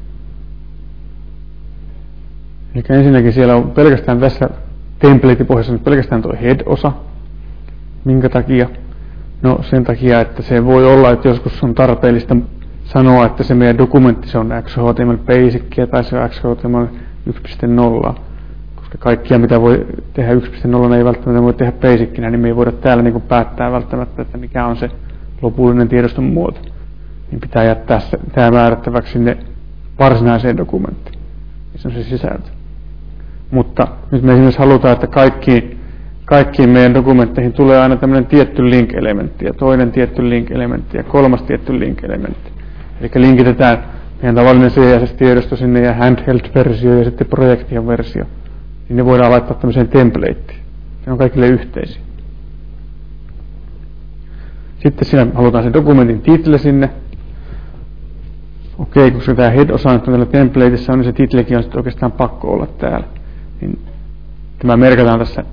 Eli ensinnäkin siellä on pelkästään tässä template-pohjassa pelkästään tuo head-osa. Minkä takia? No sen takia, että se voi olla, että joskus on tarpeellista sanoa, että se meidän dokumentti se on XHTML Basicia tai se on XHTML 1.0, koska kaikkia mitä voi tehdä 1.0 ei välttämättä voi tehdä basickinä, niin me ei voida täällä niin kuin päättää välttämättä, että mikä on se lopullinen tiedoston muoto. Niin pitää jättää tämä määrättäväksi sinne varsinaiseen dokumenttiin, missä on se sisältö. Mutta nyt me esimerkiksi halutaan, että kaikkiin meidän dokumentteihin tulee aina tämmöinen tietty link-elementti ja toinen tietty link-elementti ja kolmas tietty link-elementti. Eli linkitetään meidän tavallinen CSS-tiedosto sinne ja handheld-versio ja sitten projektion versio. Niin ne voidaan laittaa tämmöiseen templateen. Se on kaikille yhteisiä. Sitten siinä halutaan sen dokumentin title sinne. Okei, koska tämä head-osa nyt on täällä templateissa on, niin se titlekin on sitten oikeastaan pakko olla täällä. Niin tämä merkataan tässä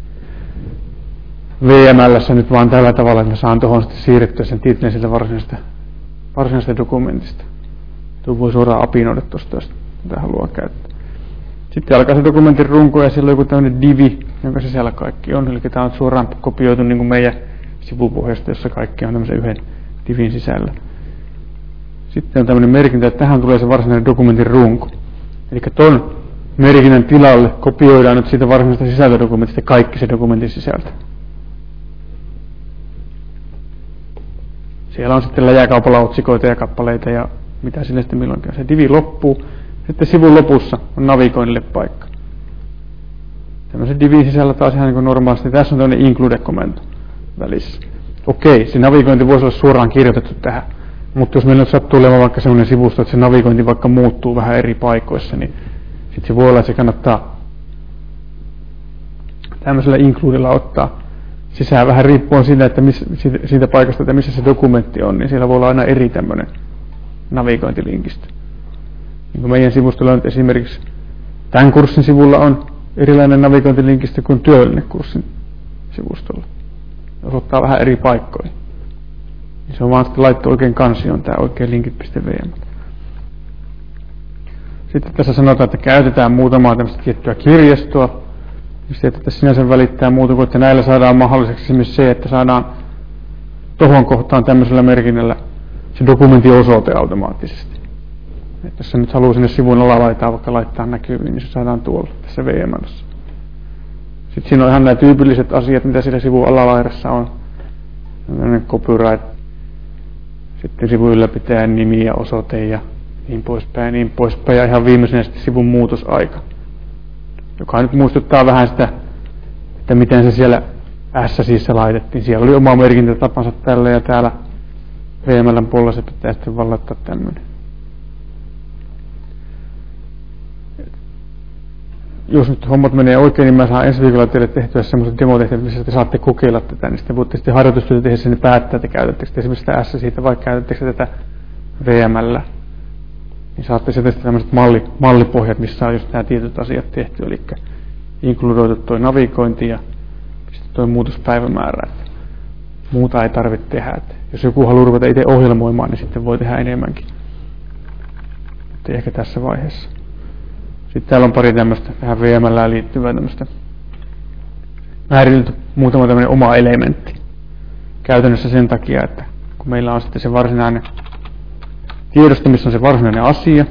VML:ssä nyt vaan tällä tavalla, että mä saan tuohon sitten siirrettyä sen titlen sieltä varsinaisesta dokumentista. Tuo voi suoraan apinoida tuosta, jos tätä haluaa käyttää. Sitten alkaa se dokumentin runko ja siellä on joku tämmöinen divi, jonka sisällä kaikki on. Eli tämä on suoraan kopioitu niin kuin meidän sivupohjasta, jossa kaikki on tämmöisen yhden divin sisällä. Sitten on tämmöinen merkintä, että tähän tulee se varsinainen dokumentin runko. Eli ton merkinnän tilalle kopioidaan nyt siitä varsinaisesta sisältödokumentista kaikki se dokumentin sisältö. Siellä on sitten läjäkaupalla otsikoita ja kappaleita ja mitä sinne sitten milloinkin. Se divi loppuu. Sitten sivun lopussa on navigoinnille paikka. Tämmöisen divin sisällä taas ihan niin kuin normaalisti. Tässä on tämmöinen include-komento välissä. Okei, se navigointi voisi olla suoraan kirjoitettu tähän. Mutta jos meillä nyt sattuu olemaan vaikka semmoinen sivusto, että se navigointi vaikka muuttuu vähän eri paikoissa, niin sitten se voi olla, että se kannattaa tämmöisellä includella ottaa sisään vähän riippuen siitä, että siitä paikasta, että missä se dokumentti on, niin siellä voi olla aina eri tämmöinen navigointilinkistö. Niin kuin meidän sivustolla nyt esimerkiksi tämän kurssin sivulla on erilainen navigointilinkistö kuin työvälinekurssin sivustolla. Jos ottaa vähän eri paikkoja. Niin se on vaan sitten laittu oikein kansioon tämä oikein linkit.vm. Sitten tässä sanotaan, että käytetään muutamaa tämmöistä tiettyä kirjastoa. Sitten että sinänsä välittää muuta kuin, että näillä saadaan mahdolliseksi esimerkiksi se, että saadaan tohon kohtaan tämmöisellä merkinnällä se dokumentin osoite automaattisesti. Että jos nyt haluaa sinne sivun alalaitaan vaikka laittaa näkyviin, niin se saadaan tuolla tässä VM:ssä. Sitten siinä on ihan nämä tyypilliset asiat, mitä siellä sivun alalaidassa on. Copyright, sitten sivun ylläpitäjän nimi ja osoite ja niin poispäin. Ja ihan viimeisenä sitten sivun muutosaika, joka nyt muistuttaa vähän sitä, että miten se siellä SSI:ssä laitettiin. Siellä oli oma merkintätapansa tällä ja täällä VML:n puolella se pitää sitten vaan laittaa tämmöinen. Jos nyt hommat menee oikein, niin mä saan ensi viikolla teille tehtyä semmoisen demotehtävän, missä te saatte kokeilla tätä, niin sitten voitte sitten harjoitustyötä tehdä sinne päättää, että käytättekö esimerkiksi sitä SSI:tä vai käytättekö tätä VML:ää. Niin saatte sieltä tämmöiset mallipohjat, missä on just nämä tietyt asiat tehty, eli inkludoitu tuo navigointi ja sitten tuo muutospäivämäärä. Muuta ei tarvitse tehdä. Että jos joku haluaa ruveta itse ohjelmoimaan, niin sitten voi tehdä enemmänkin. Mutta ehkä tässä vaiheessa. Sitten täällä on pari tämmöistä tähän VML:ään liittyvää tämmöistä määritelty muutama tämmöinen oma elementti. Käytännössä sen takia, että kun meillä on sitten se varsinainen tiedosto, missä on se varsinainen asia,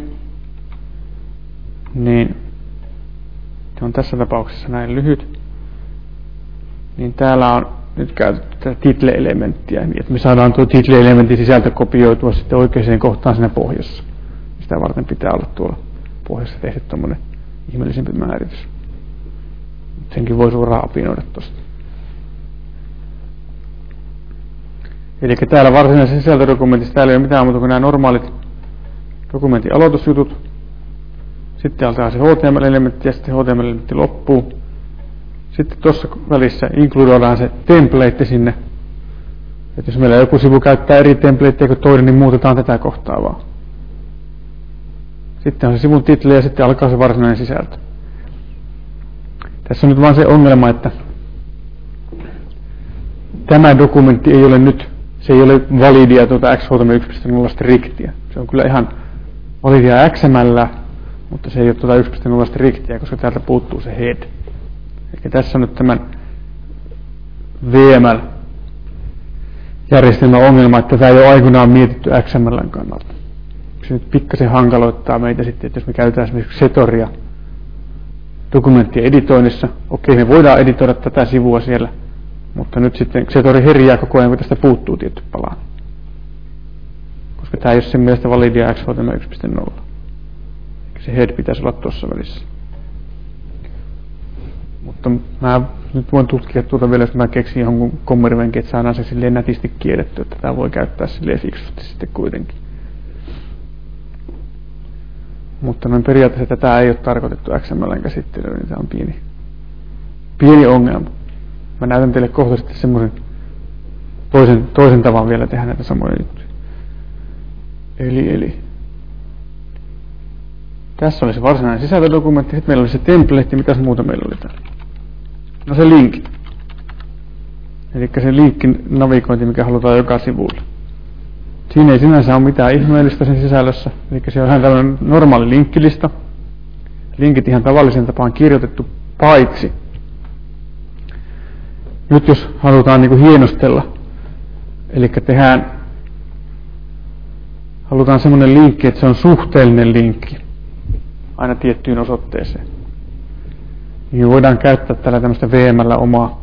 niin se on tässä tapauksessa näin lyhyt, niin täällä on nyt käytetty tätä title-elementtiä, niin että me saadaan tuo title-elementin sisältö kopioitua sitten oikeaan kohtaan siinä pohjassa. Sitä varten pitää olla tuolla pohjassa tehdä tuommoinen ihmeellisempi määritys. Senkin voi suoraan apinoida tuosta. Eli täällä varsinaisessa sisältödokumentissa täällä ei ole mitään muuta kuin nämä normaalit dokumentin aloitusjutut. Sitten alkaa se HTML-elementti ja sitten HTML-elementti loppuu. Sitten tuossa välissä inkludoidaan se template sinne. Että jos meillä joku sivu käyttää eri templateja kuin toinen, niin muutetaan tätä kohtaa vaan. Sitten on se sivun titli ja sitten alkaa se varsinainen sisältö. Tässä on nyt vaan se ongelma, että tämä dokumentti ei ole nyt, se ei ole validia tuota XHTML 1.0 strictiä. Se on kyllä ihan validia XML, mutta se ei ole tuota 1.0 strictiä, koska täältä puuttuu se head. Eli tässä on nyt tämän VML-järjestelmän ongelma, että tämä ei ole aikoinaan mietitty XMLn kannalta. Se nyt pikkasen hankaloittaa meitä sitten, että jos me käytetään esimerkiksi Setoria dokumenttien editoinnissa. Okei, me voidaan editoida tätä sivua siellä, mutta nyt sitten Xetori herjää koko ajan, kun tästä puuttuu tietty pala. Koska tämä ei ole sen mielestä validia XHTML 1.0. Se head pitäisi olla tuossa välissä. Mutta mä nyt voin tutkia tuota vielä, jos mä keksin jonkun kommerivenkin, että saadaan se silleen nätisti kielletty, että tämä voi käyttää silleen fiksusti sitten kuitenkin. Mutta noin periaatteessa tätä ei ole tarkoitettu XML:n käsittelyyn, niin tämä on pieni ongelma. Mä näytän teille kohta sitten semmoisen toisen tavan vielä tehdä näitä samoja juttuja. Eli tässä oli se varsinainen sisältödokumentti, sitten meillä oli se template, mitäs muuta meillä oli täällä? No se linkki. Eli se linkkin navigointi, mikä halutaan joka sivulle. Siinä ei sinänsä ole mitään ihmeellistä sen sisällössä, eli se on ihan tällainen normaali linkkilista. Linkit ihan tavallisen tapaan kirjoitettu, paitsi nyt jos halutaan niin kuin hienostella, eli halutaan semmoinen linkki, että se on suhteellinen linkki aina tiettyyn osoitteeseen. Niin voidaan käyttää tällä tämmöistä VM:llä omaa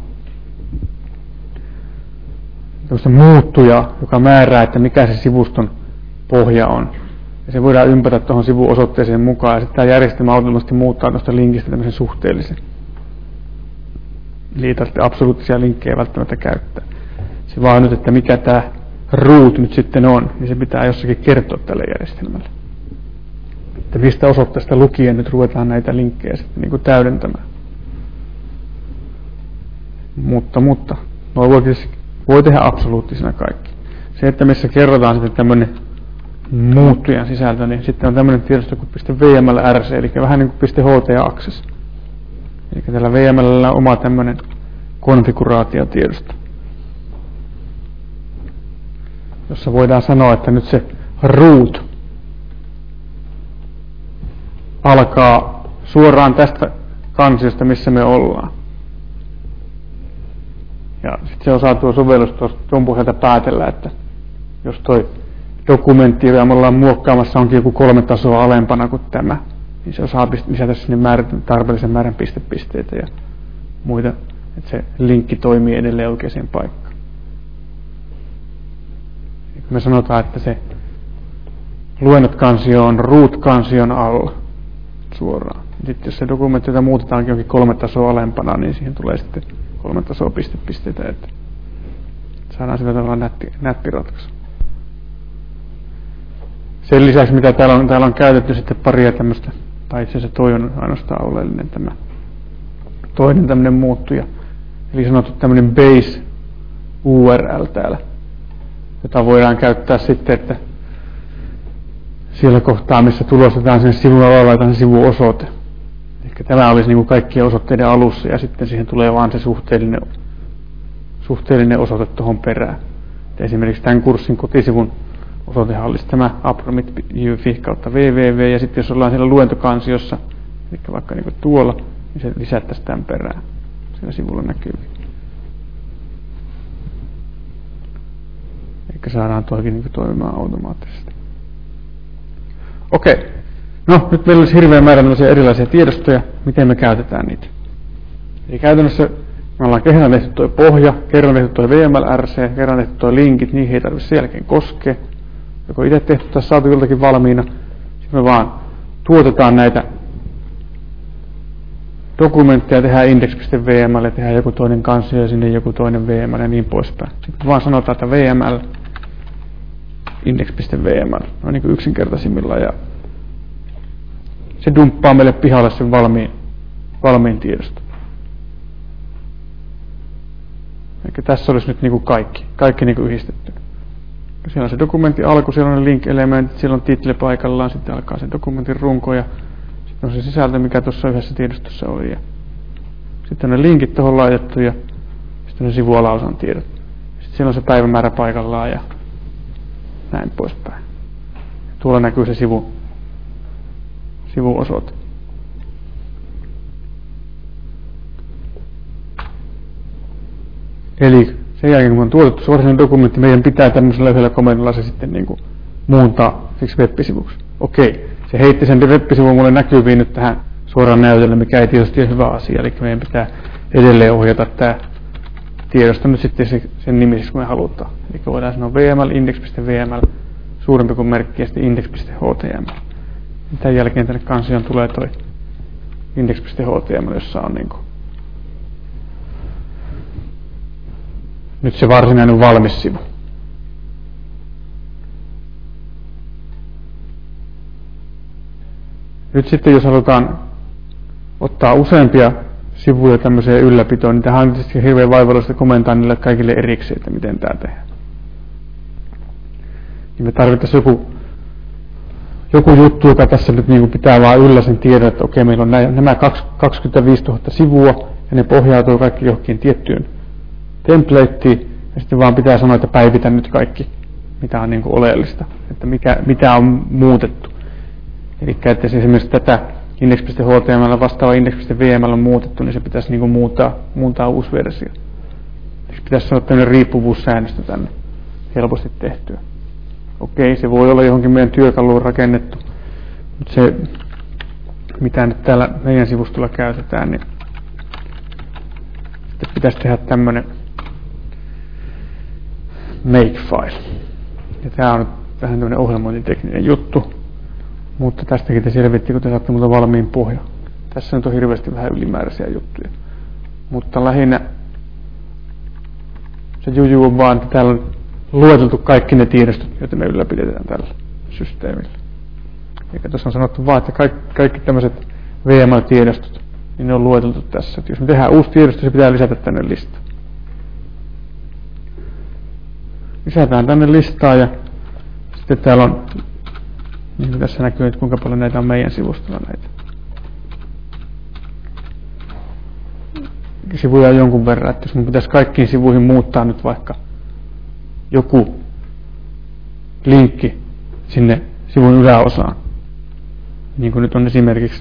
tämmöistä muuttujaa, joka määrää, että mikä se sivuston pohja on. Ja se voidaan ympätä tuohon sivuosoitteeseen mukaan, ja sitten tämä järjestelmä automaattisesti muuttaa tuosta linkistä tämmöisen suhteellisen. Eli ei tarvitse absoluuttisia linkkejä välttämättä käyttää. Se vaan nyt, että mikä tämä root nyt sitten on, niin se pitää jossakin kertoa tälle järjestelmälle. Että mistä osoitteesta lukien nyt ruvetaan näitä linkkejä sitten niin kuin täydentämään. Mutta voi tehdä absoluuttisena kaikki. Se, että missä kerrotaan sitten tämmöinen muuttujan sisältö, niin sitten on tämmöinen tiedosto kuin .vml.rc, eli vähän niin kuin .ht-access. Eli tällä VML:llä on oma tämmöinen konfiguraatiotiedosto, jossa voidaan sanoa, että nyt se root alkaa suoraan tästä kansiosta, missä me ollaan. Ja sitten se osaa tuo sovellus tuon pohjalta päätellä, että jos toi dokumentti, jota me ollaan muokkaamassa, onkin joku 3 tasoa alempana kuin tämä, niin se osaa lisätä sinne tarpeellisen määrän pisteitä ja muita, että se linkki toimii edelleen oikeaan paikkaan. Me sanotaan, että se luennot-kansio on root-kansion alla suoraan. Sitten jos se dokumentti, jota muutetaankin jonkin 3 tasoa alempana, niin siihen tulee sitten 3 tasoa pisteitä, että saadaan sillä tavalla nätti ratkaisu. Sen lisäksi, mitä täällä on käytetty sitten paria tämmöistä, tai itse asiassa toi on ainoastaan oleellinen tämä toinen tämmöinen muuttuja, eli sanottu tämmöinen base URL täällä, jota voidaan käyttää sitten, että siellä kohtaa, missä tulostetaan sen sivulla laitetaan se sivuosoite. Eli tämä olisi niin kuin kaikkien osoitteiden alussa, ja sitten siihen tulee vaan se suhteellinen osoite tuohon perään. Et esimerkiksi tämän kurssin kotisivun osoitehan olisi tämä apromit.fi/www, ja sitten jos ollaan siellä luentokansiossa, eli vaikka niin kuin tuolla, niin se lisättäisiin tämän perään. Siellä sivulla näkyy. Eli saadaan toikin niin kuin toimimaan automaattisesti. Okei. No, nyt meillä olisi hirveän määrä erilaisia tiedostoja, miten me käytetään niitä. Eli käytännössä me ollaan kerran tehty tuo pohja, kerran tehty tuo VML.rc, kerran tehty tuo linkit, niihin ei tarvitse sen jälkeen koskea. Joko itse tehty tai saatu joltakin valmiina. Sitten me vaan tuotetaan näitä dokumentteja, tehdään index.vml ja tehdään joku toinen kansio ja sinne joku toinen VML ja niin poispäin. Sitten vaan sanotaan, että VML, index.vml, no niin kuin yksinkertaisimmillaan, ja se dumppaa meille pihalle sen valmiin tiedoston. Eli tässä olisi nyt niin kuin kaikki niin kuin yhdistetty. Siellä on se dokumentin alku, siellä on ne link-elementit, siellä on title paikallaan, sitten alkaa se dokumentin runko ja sitten on se sisältö, mikä tuossa yhdessä tiedostossa oli. Ja sitten on ne linkit tuohon laitettu ja sitten on se sivualaosan tiedot. Sitten siellä on se päivämäärä paikallaan ja näin poispäin. Tuolla näkyy se sivuosoite. Eli sen jälkeen, kun on tuotettu se varsinainen dokumentti, meidän pitää tämmöisellä yhdellä komennolla se sitten niin kuin muuntaa siksi web-sivuksi. Okei, se heitti sen web-sivun mulle näkyviin nyt tähän suoraan näytölle, mikä ei tietysti ole hyvä asia. Eli meidän pitää edelleen ohjata tämä tiedosto nyt sitten sen nimiseksi, kun me halutaan. Eli voidaan sanoa VML, index.vml, suurempi kuin merkki ja sitten index.html. Tämän jälkeen tänne kansioon tulee toi index.html, jossa on niin kuin nyt se varsinainen valmis sivu. Nyt sitten jos halutaan ottaa useampia sivuja tämmöiseen ylläpitoon, niin tähän on tietysti hirveän vaivalloista komentaa niille kaikille erikseen, että miten tämä tehdään. Niin me tarvittaisiin joku juttu, joka tässä nyt niin kuin pitää vaan yllä sen tiedon, että okei, meillä on nämä 25 000 sivua, ja ne pohjautuu kaikki johonkin tiettyyn templateen, ja sitten vaan pitää sanoa, että päivitä nyt kaikki, mitä on niin kuin oleellista, että mitä on muutettu. Eli että esimerkiksi tätä index.html vastaava index.vml on muutettu, niin se pitäisi niin kuin muuttaa uusi versio. Eli pitäisi sanoa tämmöinen riippuvuussäännöstö tänne helposti tehtyä. Okei, se voi olla johonkin meidän työkaluun rakennettu, mutta se, mitä nyt täällä meidän sivustolla käytetään, niin sitten pitäisi tehdä tämmöinen makefile. Ja tämä on vähän tämmöinen ohjelmointitekninen juttu, mutta tästäkin te selvitti, kun te saatte muuta valmiin pohja. Tässä nyt on hirveästi vähän ylimääräisiä juttuja. Mutta lähinnä se juju on vaan, että täällä on lueteltu kaikki ne tiedostot, joita me ylläpidetään tällä systeemillä. Eikä tuossa on sanottu vaan, että kaikki tämmöiset VML-tiedostot, niin ne on lueteltu tässä. Että jos me tehdään uusi tiedosto, se pitää lisätä tänne listaan. Lisätään tänne listaa ja sitten täällä on, niin kuin tässä näkyy, että kuinka paljon näitä on meidän sivustolla näitä. Sivuja on jonkun verran, että jos mun pitäisi kaikkiin sivuihin muuttaa nyt vaikka joku linkki sinne sivun yläosaan, niin kuin nyt on esimerkiksi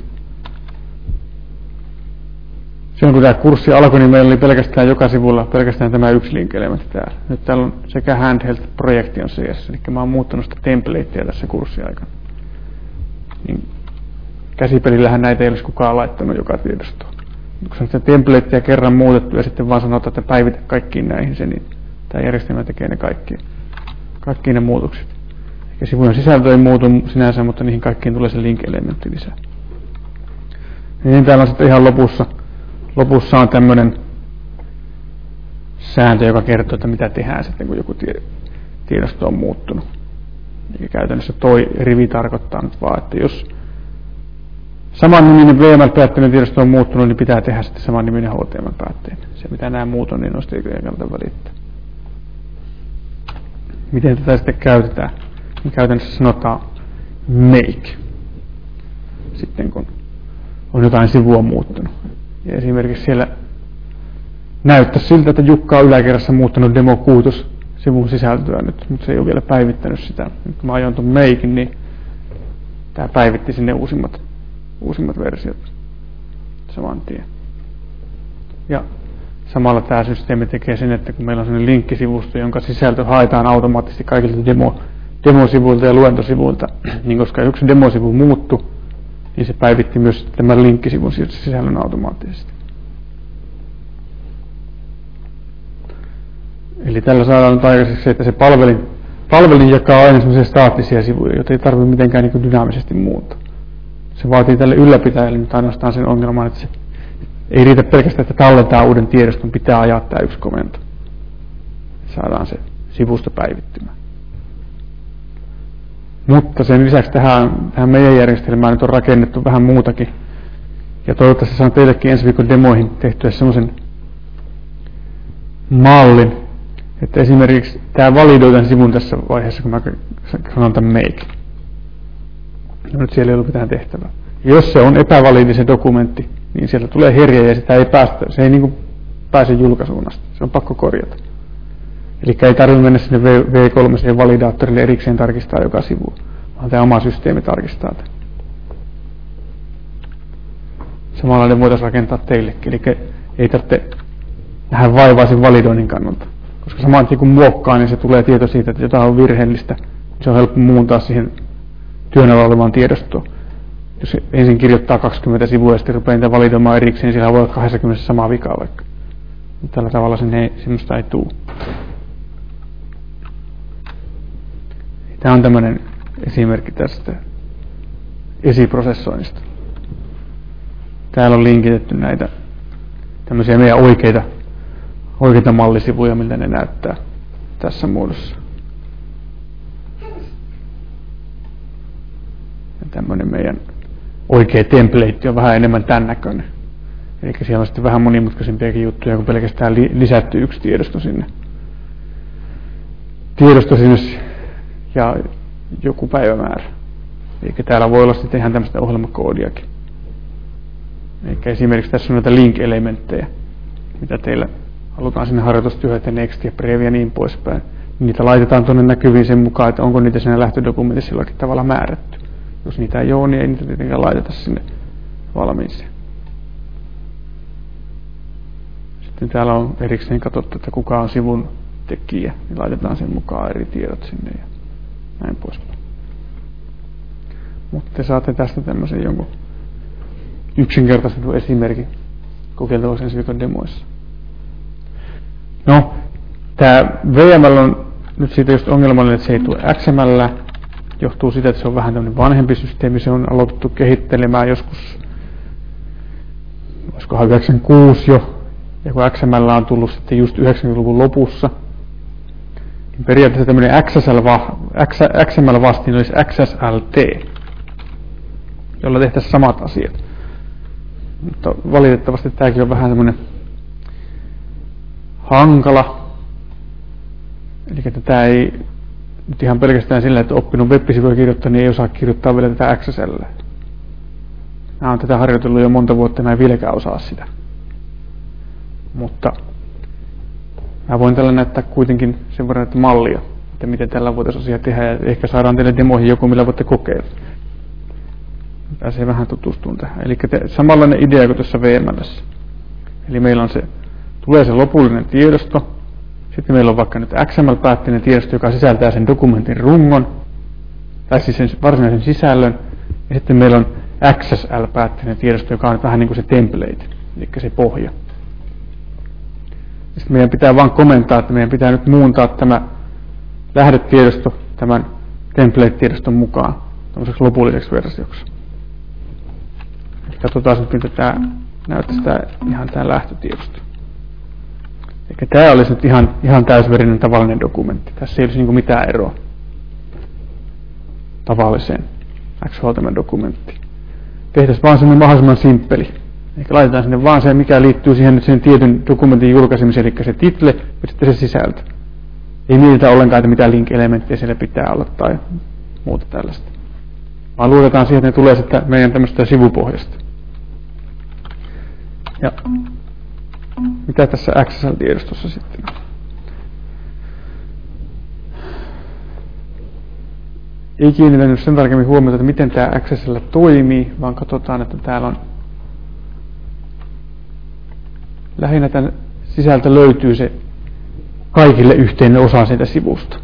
silloin kun tämä kurssi alkoi, niin meillä oli pelkästään joka sivulla pelkästään tämä yksi link-elementti täällä. Nyt täällä on sekä handheld-projekti on CS, eli mä oon muuttanut sitä templateja tässä kurssiaikana. Niin käsipelillähän näitä ei olisi kukaan laittanut joka tiedostoon. Kun on sitä templateja kerran muutettu ja sitten vaan sanotaan, että päivitä kaikkiin näihin se, niin tämä järjestelmä tekee ne kaikki ne muutokset. Eikä sivujen sisältö ei muutu sinänsä, mutta niihin kaikkiin tulee se link-elementti lisää. Niin täällä on sitten ihan lopussa on tämmöinen sääntö, joka kertoo, että mitä tehdään sitten, kun joku tiedosto on muuttunut. Eli käytännössä toi rivi tarkoittaa nyt vaan, että jos samanniminen VML-päätteinen tiedosto on muuttunut, niin pitää tehdä sitten samanniminen HTML-päätteinen. Se mitä nämä muut on, niin noista ei kannata välittää. Miten tätä sitten käytetään? Niin käytännössä sanotaan make, sitten kun on jotain sivua muuttunut. Ja esimerkiksi siellä näyttäisi siltä, että Jukka on yläkerrassa muuttanut demo 6 sivun sisältöä nyt, mutta se ei ole vielä päivittänyt sitä. Nyt kun mä ajoin tuon makein, niin tämä päivitti sinne uusimmat versiot saman tien. Ja samalla tämä systeemi tekee sen, että kun meillä on sellainen linkkisivusto, jonka sisältö haetaan automaattisesti kaikilta demosivuilta ja luentosivuilta, niin koska yksi demosivu muuttui, niin se päivitti myös tämän linkkisivun sisällön automaattisesti. Eli tällä saadaan nyt aikaiseksi se, että se palvelin jakaa aina sellaisia staattisia sivuja, joita ei tarvitse mitenkään niin kuin dynaamisesti muuttaa. Se vaatii tälle ylläpitäjälle nyt ainoastaan sen ongelman, että se ei riitä pelkästään, että tallentaa uuden tiedoston, pitää ajaa tämä yksi komento. Saadaan se sivusto päivittymään. Mutta sen lisäksi tähän meidän järjestelmään nyt on rakennettu vähän muutakin. Ja toivottavasti saan teillekin ensi viikon demoihin tehtyä semmoisen mallin, että esimerkiksi tämä validoi tämän sivun tässä vaiheessa, kun mä sanon tämän make. No nyt siellä ei ollut mitään tehtävää. Jos se on epävalidi se dokumentti, niin sieltä tulee herjä ja sitä ei päästä, se ei niin kuin pääse julkaisuun asti. Se on pakko korjata. Eli ei tarvitse mennä sinne V3 validaattorille erikseen tarkistaa joka sivu, vaan tämä oma systeemi tarkistaa tämän. Samanlainen voitaisiin rakentaa teillekin, eli ei tarvitse nähdä vaivaa sen validoinnin kannalta. Koska saman tien kun muokkaa, niin se tulee tieto siitä, että jotain on virheellistä. Se on helppo muuntaa siihen työn alla olevaan tiedostoon. jos ensin kirjoittaa 20 sivua ja sitten rupeaa niitä validoimaan erikseen, niin sillä voi olla 20 samaa vikaa vaikka. Tällä tavalla semmoista ei tule. Tämä on tämmöinen esimerkki tästä esiprosessoinnista. Täällä on linkitetty näitä tämmöisiä meidän oikeita mallisivuja, miltä ne näyttää tässä muodossa. Ja tämmöinen meidän oikea template on vähän enemmän tämän näköinen. Eli siellä on sitten vähän monimutkaisempiakin juttuja, kun pelkästään lisätty yksi tiedosto sinne ja joku päivämäärä. Eli täällä voi olla sitten ihan tämmöistä ohjelmakoodiakin. Eli esimerkiksi tässä on näitä link-elementtejä, mitä teillä halutaan sinne harjoitustyöhön ja next ja prev ja niin poispäin. Niitä laitetaan tuonne näkyviin sen mukaan, että onko niitä siinä lähtödokumentissa jollakin tavalla määrätty. Jos niitä ei ole, niin ei niitä tietenkään laiteta sinne valmiiseen. Sitten täällä on erikseen katsottu, että kuka on sivun tekijä, niin laitetaan sen mukaan eri tiedot sinne ja näin poispäin. Mutta te saatte tästä tämmöisen jonkun yksinkertaistetun esimerkin kokeiltavaksi ensi viikon demoissa. No, tämä VML on nyt siitä just ongelmallinen, että se ei tule XML. Johtuu siitä, että se on vähän tämmöinen vanhempi systeemi. Se on aloitettu kehittelemään joskus, olisikohan 96 jo. Ja kun XML on tullut sitten just 90-luvun lopussa, niin periaatteessa tämmöinen XML-vastiin olisi XSLT, jolla tehtäisiin samat asiat. Mutta valitettavasti tämäkin on vähän tämmöinen hankala. Eli tämä ei nyt ihan pelkästään sillä, että oppinut web-sivuja kirjoittaa, niin ei osaa kirjoittaa vielä tätä XSL. Mä oon tätä harjoitellut jo monta vuotta, mä en vieläkään osaa sitä. Mutta mä voin tällä näyttää kuitenkin sen verran, että mallia, että miten tällä voitaisiin asiaa tehdä, ja ehkä saadaan teille demoihin joku, millä voitte kokeilla. Pääsee vähän tutustumaan tähän. Eli samanlainen idea kuin tuossa VML:ssä. Eli meillä on tulee se lopullinen tiedosto, sitten meillä on vaikka nyt XML-päätteinen tiedosto, joka sisältää sen dokumentin rungon, tai siis sen varsinaisen sisällön, ja sitten meillä on XSL-päätteinen tiedosto, joka on vähän niin kuin se template, eli se pohja. Sitten meidän pitää vain komentaa, että meidän pitää nyt muuntaa tämä lähdetiedosto tämän template-tiedoston mukaan tämmöiseksi lopulliseksi versioksi. Eli katsotaan nyt, mitä tämä näyttäisi ihan tämä lähtötiedosto. Eli tämä olisi nyt ihan täysverinen tavallinen dokumentti. Tässä ei olisi niin kuin mitään eroa tavalliseen XHTML-dokumenttiin. Tehtäisiin vaan semmoinen mahdollisimman simppeli. Eli laitetaan sinne vaan se, mikä liittyy siihen nyt sen tietyn dokumentin julkaisemiseen, eli se title ja sitten se sisältö. Ei mietitä ollenkaan, että mitä link-elementtejä siellä pitää olla tai muuta tällaista. Vaan luotetaan siihen, että ne tulee sitten meidän tämmöistä sivupohjasta. Ja mitä tässä XSL-tiedostossa sitten on? Ei kiinnitä nyt sen tarkemmin huomiota, että miten tämä XSL toimii, vaan katsotaan, että täällä on lähinnä tämän sisältä löytyy se kaikille yhteinen osa siitä sivusta.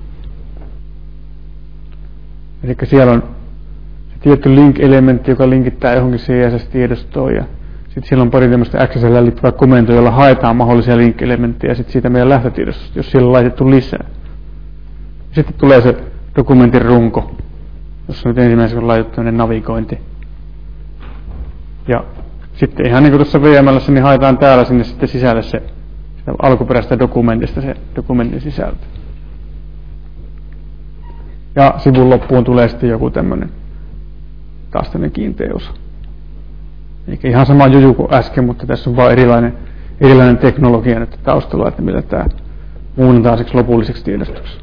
Eli siellä on se tietty link-elementti, joka linkittää johonkin CSS-tiedostoon, ja sitten siellä on pari tämmöistä XSL liittyvää komentoa, jolla haetaan mahdollisia link-elementtejä sitten siitä meidän lähtötiedostosta, jos siellä on laitettu lisää. Sitten tulee se dokumentin runko, jossa nyt ensimmäisenä on laitettu tämmöinen navigointi. Ja sitten ihan niin kuin tuossa VML:ssä, niin haetaan täällä sinne sitten sisälle se alkuperäisestä dokumentista se dokumentin sisältö. Ja sivun loppuun tulee sitten joku tämmöinen taas tämmöinen kiinteä osa. Eli ihan sama juju kuin äsken, mutta tässä on vaan erilainen teknologia nyt taustalla, että millä tämä muunnetaan siksi lopulliseksi tiedostoksi.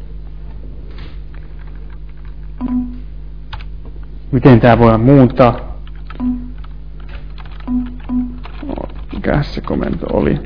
Miten tämä voidaan muuntaa? Mikäs se komento oli?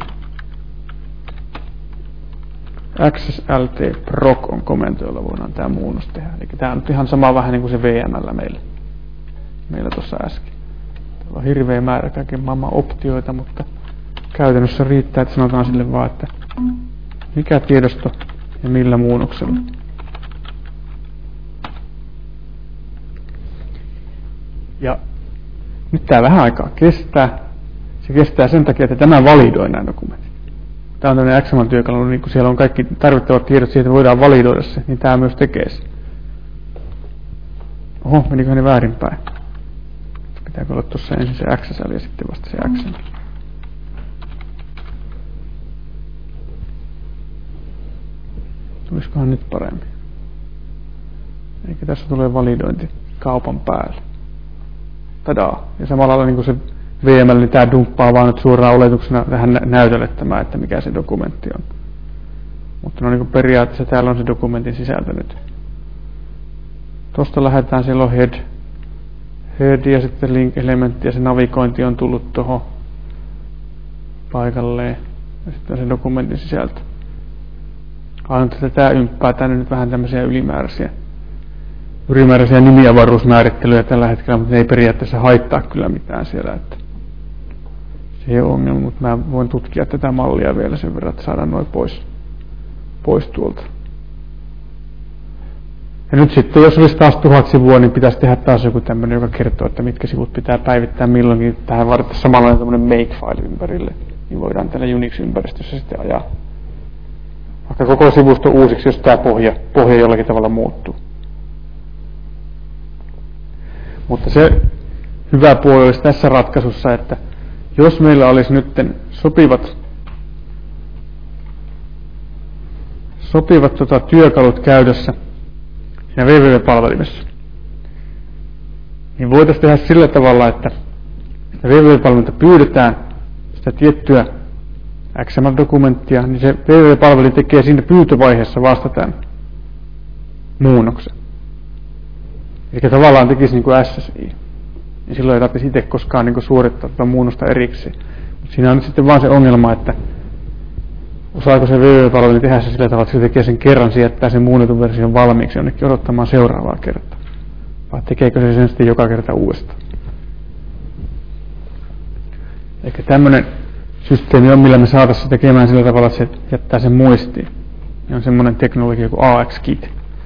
XSLT proc on komento, jolla voidaan tämä muunnos tehdä. Eli tämä on nyt ihan sama vähän niin kuin se VML meillä tuossa äsken. Täällä on hirveä määrä kaiken maailman optioita, mutta käytännössä riittää, että sanotaan sille vaan, että mikä tiedosto ja millä muunnoksella. Ja Nyt tämä vähän aikaa kestää. Se kestää sen takia, että tämä validoi nämä dokumentit. Tämä on tämmöinen XML-työkalu, niin kun siellä on kaikki tarvittavat tiedot siihen, että voidaan validoida se, niin tämä myös tekee se. Oho, meniköhän ne väärinpäin? Pitääkö olla tuossa ensin se XSL ja sitten vasta se XML? Tulisikohan nyt paremmin? Eikä tässä tulee validointi kaupan päälle. Tadaa! Ja samalla lailla niin kuin se VML, niin tämä dumppaa vaan nyt suoraan oletuksena tähän näytölle tämä, että mikä se dokumentti on. Mutta no niin kuin periaatteessa täällä on se dokumentin sisältö nyt. Tuosta lähdetään, siellä on head ja sitten link elementti ja se navigointi on tullut tuohon paikalleen. Ja sitten on se dokumentin sisältö. Ainut, että tämä ymppää tänne nyt vähän tämmöisiä ylimääräisiä nimiavaruusmäärittelyjä tällä hetkellä, mutta ne ei periaatteessa haittaa kyllä mitään siellä. Että se ei ole ongelma, mutta mä voin tutkia tätä mallia vielä sen verran, että saadaan noin pois tuolta. Ja nyt sitten, jos olisi taas 1000 sivua, niin pitäisi tehdä taas joku tämmöinen, joka kertoo, että mitkä sivut pitää päivittää milloinkin. Tähän vaaditaan samanlainen tämmöinen makefile ympärille, niin voidaan tällä Unix-ympäristössä sitten ajaa vaikka koko sivusto uusiksi, jos tämä pohja jollakin tavalla muuttuu. Mutta se hyvä puoli olisi tässä ratkaisussa, että jos meillä olisi nyt sopivat työkalut käytössä siinä www-palvelimessa, niin voitaisiin tehdä sillä tavalla, että sitä www-palvelinta pyydetään sitä tiettyä XML-dokumenttia, niin se www-palvelin tekee siinä pyyntövaiheessa vasta tämän muunnoksen. Eli tavallaan tekisi niin kuin SSI. Ja silloin ei tarvitsisi itse koskaan niin kuin suorittaa tätä muunnosta erikseen. Mutta siinä on nyt sitten vaan se ongelma, että osaako se www-palvelu tehdä se sillä tavalla, että se tekee sen kerran, se jättää sen muunnetun version valmiiksi jonnekin odottamaan seuraavaa kertaa. Vai tekeekö se sen sitten joka kerta uudestaan. Eli tämmöinen systeemi on, millä me saataisiin tekemään sillä tavalla, että se jättää sen muistiin. Ja on semmoinen teknologia kuin AXKit,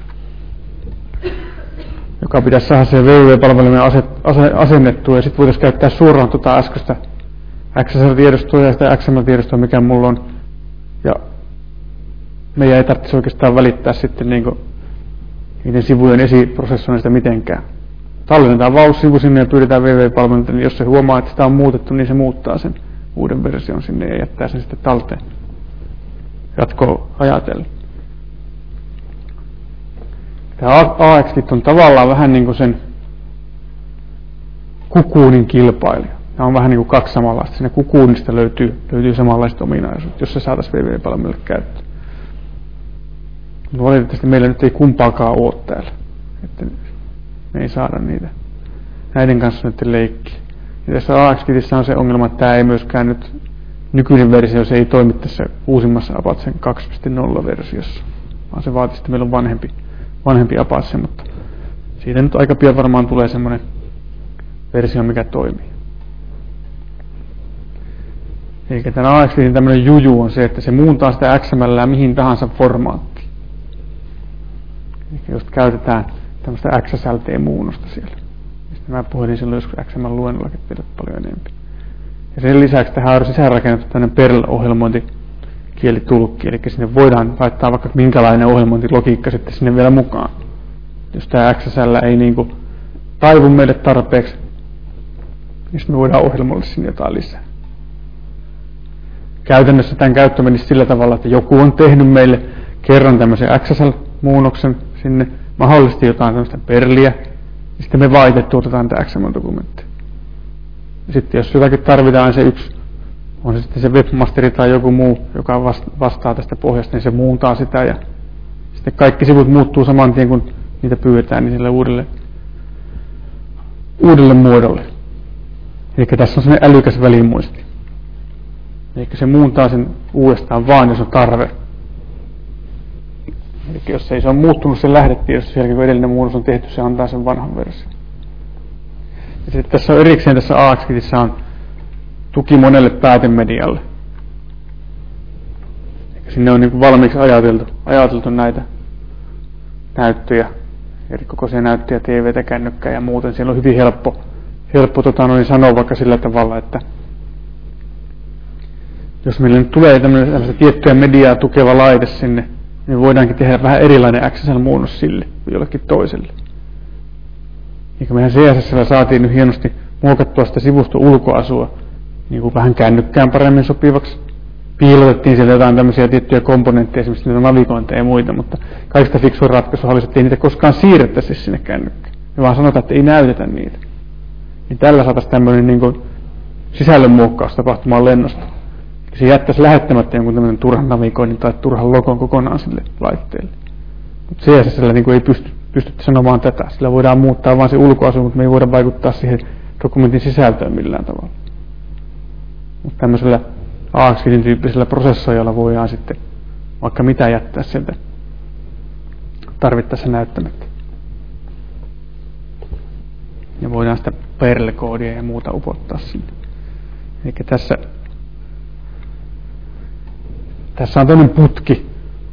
joka pitäisi saada se www-palvelujen asennettua, ja sitten voitaisiin käyttää suoraan tuota äskeistä XSL-tiedostoa ja sitä XML-tiedostoa, mikä mulla on. Ja meidän ei tarvitsisi oikeastaan välittää sitten niinku niiden sivujen esiprosessoinnista mitenkään. Tallennetaan vaan sivu sinne ja pyydetään www-palveluita, niin jos se huomaa, että sitä on muutettu, niin se muuttaa sen uuden version sinne ja jättää sen sitten talteen jatkoa ajatellen. Tämä AXKit on tavallaan vähän niin kuin sen Cocoonin kilpailija. Nämä on vähän niin kuin kaksi samanlaista. Siinä Cocoonista löytyy samanlaiset ominaisuudet, jos se saataisiin www-palveluille käyttöön. Mutta valitettavasti meillä nyt ei kumpaakaan ole täällä. Että me ei saada niitä näiden kanssa nyt leikkiä. Ja tässä AXKitissä on se ongelma, että tämä ei myöskään nyt nykyinen versio, se ei toimi tässä uusimmassa Apachen 2.0 versiossa, vaan se vaatii, että meillä on vanhempi Apache, mutta siitä nyt aika pian varmaan tulee semmoinen versio, mikä toimii. Eli tämän AXKitin tämmöinen juju on se, että se muuntaa sitä XML:ää mihin tahansa formaattiin. Eli jos käytetään tämmöistä XSLT-muunnosta siellä. Mistä mä puhuin silloin joskus XML-luennollakin teille paljon enemmän. Ja sen lisäksi tähän on sisäänrakennettu tämmöinen Perl-ohjelmointikielitulkki, eli sinne voidaan laittaa vaikka minkälainen ohjelmointilogiikka sitten sinne vielä mukaan. Jos tämä XSL ei niinku taivu meille tarpeeksi, niin me voidaan ohjelmoida sinne jotain lisää. Käytännössä tämän käyttö menisi sillä tavalla, että joku on tehnyt meille kerran tämmöisen XSL-muunnoksen sinne, mahdollisesti jotain tämmöistä Perliä, ja sitten me vaan itse tuotetaan tämä XML-dokumentti. Sitten jos jotakin tarvitaan, se yksi, on se sitten se webmasteri tai joku muu, joka vastaa tästä pohjasta, niin se muuntaa sitä, ja sitten kaikki sivut muuttuu saman tien, kun niitä pyydetään, niin sille uudelle muodolle. Eli tässä on sellainen älykäs välimuisti. Eli se muuntaa sen uudestaan vaan, jos on tarve. Eli jos ei se on muuttunut sen lähdetiedossa, sen jälkeen kun edellinen muutos on tehty, se antaa sen vanhan version. Ja sitten tässä on erikseen tässä AXKitissä on tuki monelle päätemedialle. Eli sinne on niin valmiiksi ajateltu näitä näyttöjä, eri kokoisia näyttöjä, TV:tä, kännykkää ja muuten. Siellä on hyvin helppo helppo sanoa vaikka sillä tavalla, että jos meille nyt tulee tämmöistä tiettyä mediaa tukeva laite sinne, niin voidaankin tehdä vähän erilainen XSL-muunnos sille kuin jollekin toiselle. Eikä mehän CSS:llä saatiin nyt hienosti muokattua sitä sivuston ulkoasua niin kuin vähän kännykkään paremmin sopivaksi. Piilotettiin sieltä jotain tämmöisiä tiettyjä komponentteja, esimerkiksi niitä navigointeja ja muita, mutta kaikista fiksuin ratkaisu oli, että ei niitä koskaan siirrettäisi sinne kännykkään. Me vaan sanotaan, että ei näytetä niitä. Niin tällä saataisiin tämmöinen niin kuin sisällön muokkaus tapahtumaan lennosta. Se jättäisi lähettämättä jonkun tämmöinen turhan navigoinnin tai turhan logon kokonaan sille laitteelle. Mutta CSS:llä niin ei pystytty sanomaan tätä. Sillä voidaan muuttaa vain se ulkoasu, mutta me ei voida vaikuttaa siihen dokumentin sisältöön millään tavalla. Mutta tämmöisellä AXKITin tyyppisellä prosessoijalla voidaan sitten vaikka mitä jättää sieltä tarvittaessa näyttämättä. Ja voidaan sitä Perl-koodia ja muuta upottaa sinne. Eli tässä on tämmöinen putki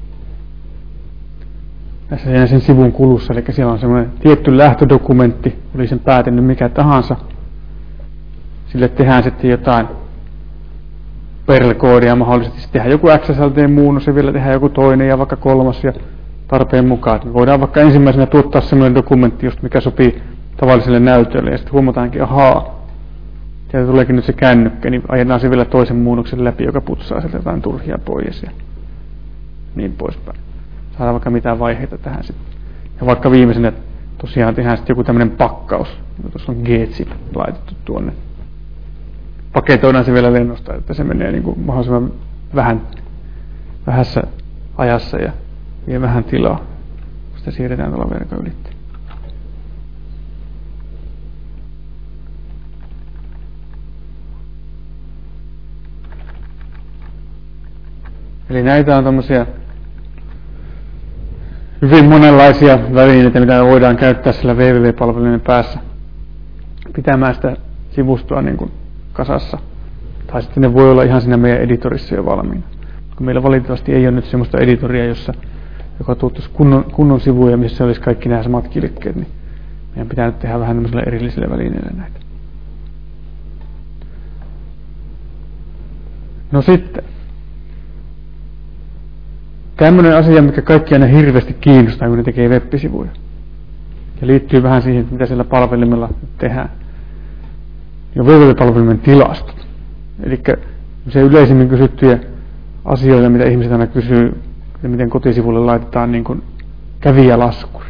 tässä sen sivun kulussa, eli siellä on semmoinen tietty lähtödokumentti, oli sen päätänyt mikä tahansa. Sille tehdään sitten jotain Perl-koodia, mahdollisesti tehdään joku XSLT-muunnos ja vielä tehdään joku toinen ja vaikka kolmas ja tarpeen mukaan. Me voidaan vaikka ensimmäisenä tuottaa semmoinen dokumentti, just mikä sopii tavalliselle näytölle ja sitten huomataankin, ahaa, sieltä tuleekin nyt se kännykkä, niin ajetaan se vielä toisen muunnoksen läpi, joka putsaa sieltä jotain turhia pois ja niin poispäin. Saadaan vaikka mitään vaiheita tähän sitten. Ja vaikka viimeisenä tosiaan tehdään sitten joku tämmöinen pakkaus, tuossa on G-zip laitettu tuonne. Paketoidaan se vielä lennosta, että se menee niin kuin mahdollisimman vähässä ajassa ja vie vähän tilaa, kun sitä siirretään tuolla verkon ylitse. Eli näitä on tämmöisiä hyvin monenlaisia välineitä, mitä voidaan käyttää sillä www-palvelujen päässä pitämään sitä sivustoa niin kuin kasassa. Tai sitten ne voi olla ihan siinä meidän editorissa jo valmiina. Kun meillä valitettavasti ei ole nyt semmoista editoria, joka tuottaisi kunnon sivuja, missä olisi kaikki nämä samat kilkkeet, niin meidän pitää nyt tehdä vähän tämmöisillä erillisillä välineillä näitä. No sitten. Tämmöinen asia, mikä kaikki aina hirveästi kiinnostaa, kun ne tekee web-sivuja. Ja liittyy vähän siihen, mitä siellä palvelimella tehdään. Ja web-palvelimen tilastot. Eli se yleisimmin kysyttyjä asioita, mitä ihmiset aina kysyy, ja miten kotisivulle laitetaan niin kuin kävijälaskuri.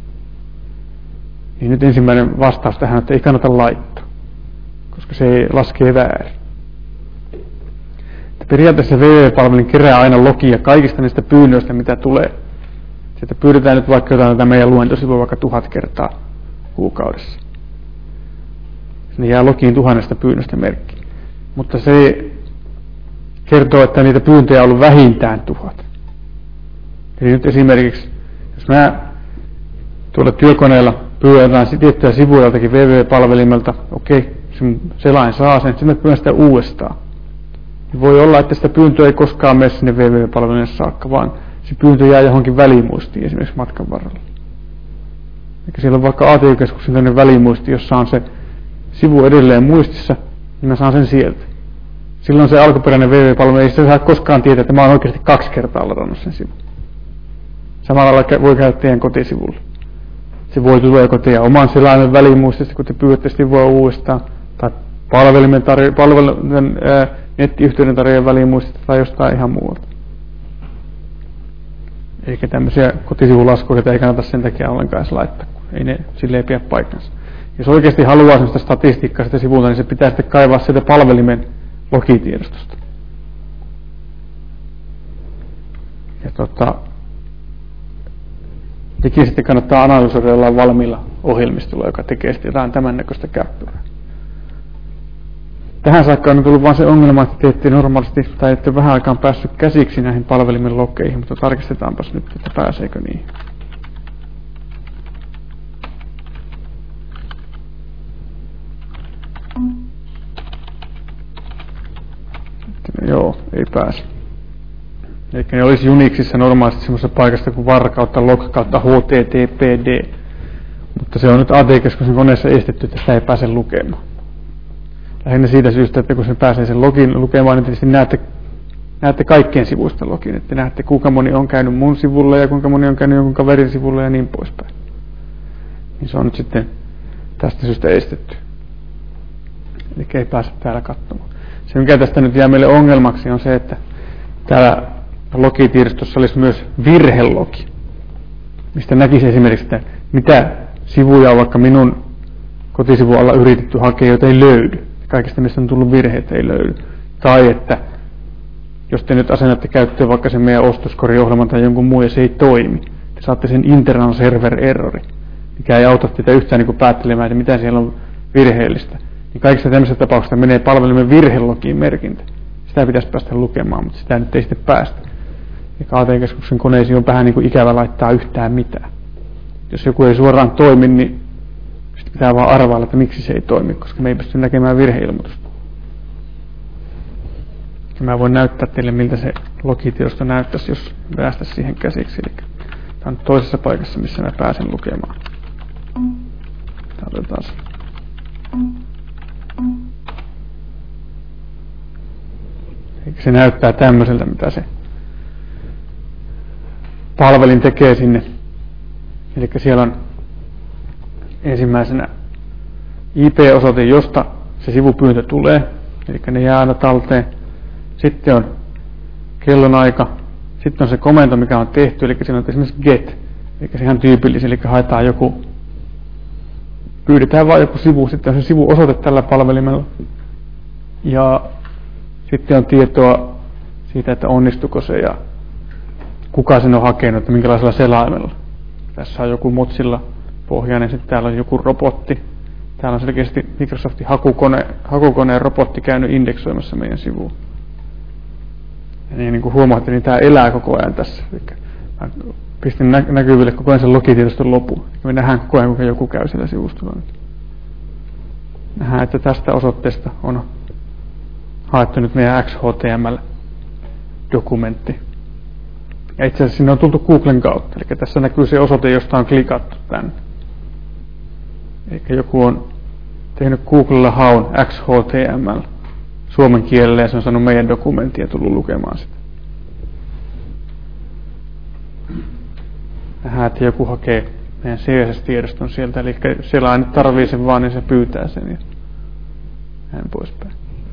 Niin nyt ensimmäinen vastaus tähän, että ei kannata laittaa, koska se laskee väärin. Periaatteessa www-palvelin kerää aina logia kaikista niistä pyynnöistä, mitä tulee. Sieltä pyydetään nyt vaikka jotain tätä meidän luentosivua vaikka 1000 kertaa kuukaudessa. Sinne jää logiin 1000 pyynnöstä merkki. Mutta se kertoo, että niitä pyyntöjä on ollut vähintään 1000. Eli nyt esimerkiksi, jos mä tuolla työkoneella pyydän jotain tiettyä sivua joltakin www-palvelimelta, okei, selain saa sen, sitten mä pyydän sitä uudestaan. Voi olla, että sitä pyyntöä ei koskaan mene sinne www-palveluille saakka, vaan se pyyntö jää johonkin välimuistiin esimerkiksi matkan varrella. Eli siellä on vaikka ATY-keskuksen tämmöinen välimuisti, jossa on se sivu edelleen muistissa, niin mä saan sen sieltä. Silloin se alkuperäinen www-palvelu ei sitä saa koskaan tietää, että mä oon oikeasti 2 kertaa ladannut sen sivun. Samalla lailla voi käydä teidän kotisivulle. Se voi tulla joko teidän oman selaimen välimuistista, kun te pyydätte sivua uudestaan, tai palvelimen nettiyhteyden tarjoajan välimuistista tai jostain ihan muualta. Eikä tämmöisiä kotisivulaskuja ei kannata sen takia ollenkaan edes laittaa, kun ei ne silleen pidä paikkansa. Jos oikeasti haluaa sellaista statistiikkaa sitä sivulta, niin se pitää sitten kaivaa sieltä palvelimen logitiedostosta. Ja Nekin sitten kannattaa analysoida jollain valmiilla ohjelmistolla, joka tekee sitten jotain tämän näköistä käppyrää. Tähän saakka on tullut vain se ongelma, että te ette normaalisti tai ette vähän aikaan päässyt käsiksi näihin palvelimen loggeihin, mutta tarkistetaanpas nyt, että pääseekö niihin. Joo, ei pääse. Eli ne olisi Unixissa normaalisti semmoisessa paikasta kuin var kautta log kautta httpd. Mutta se on nyt AT-keskuksen koneessa estetty, että sitä ei pääse lukemaan. Lähinnä siitä syystä, että kun se pääsee sen login lukemaan, niin tietysti näette kaikkien sivuista login. Että näette, kuinka moni on käynyt mun sivulla ja kuinka moni on käynyt jonkun kaverin sivulla ja niin poispäin. Niin se on nyt sitten tästä syystä estetty. Eli ei pääse täällä katsomaan. Se, mikä tästä nyt jää meille ongelmaksi, on se, että täällä logitiedostossa olisi myös virhelogi, mistä näkisi esimerkiksi, että mitä sivuja on vaikka minun kotisivun alla yritetty hakea, joita ei löydy. Kaikista, mistä on tullut virheitä, ei löydy. Tai että jos te nyt asennatte käyttöön vaikka sen meidän ostoskoriohjelman tai jonkun muun ja se ei toimi, te saatte sen internal server errori, mikä ei auta teitä yhtään niin päättelemään, että mitä siellä on virheellistä. Niin kaikissa tämmöisissä tapauksissa menee palvelimen virhelogiin merkintä. Sitä pitäisi päästä lukemaan, mutta sitä nyt ei sitten päästä. Ja AT-keskuksen koneisiin on vähän niin kuin ikävä laittaa yhtään mitään. Jos joku ei suoraan toimi, niin sitten pitää vaan arvailla, että miksi se ei toimi, koska me ei pysty näkemään virheilmoitusta. Ja mä voin näyttää teille, miltä se logitiedosto näyttäisi, jos päästäisiin siihen käsiksi. Eli tämä on toisessa paikassa, missä mä pääsen lukemaan. Otetaan se. Eli se näyttää tämmöiseltä, mitä se palvelin tekee sinne. Eli siellä on ensimmäisenä IP-osoite, josta se sivupyyntö tulee. Eli ne jää aina talteen. Sitten on kellonaika. Sitten on se komento, mikä on tehty. Eli siinä on esimerkiksi get. Eli se ihan tyypillinen. Eli haetaan joku, pyydetään vain joku sivu. Sitten on se sivuosoite tällä palvelimella. Ja sitten on tietoa siitä, että onnistuko se ja kuka sen on hakenut, että minkälaisella selaimella. Tässä on joku Mozilla pohjainen, sitten täällä on joku robotti. Täällä on selkeästi Microsoftin hakukoneen robotti käynyt indeksoimassa meidän sivuun. Ja niin kuin huomaatte, niin tämä elää koko ajan tässä. Eli mä pistin näkyville koko ajan sen logitiedoston lopun. Eli me nähdään koko ajan, kuinka joku käy siellä sivustolla nyt. Nähdään, että tästä osoitteesta on haettu nyt meidän XHTML-dokumentti. Ja itse asiassa sinne on tultu Googlen kautta. Eli tässä näkyy se osoite, josta on klikattu tänne. Eli joku on tehnyt Googlella haun XHTML suomen kielellä ja se on saanut meidän dokumenttia ja tullut lukemaan sitä. Nähdään, että joku hakee meidän CSS-tiedoston sieltä. Eli siellä aina tarvii sen vaan, niin se pyytää sen ja näin poispäin.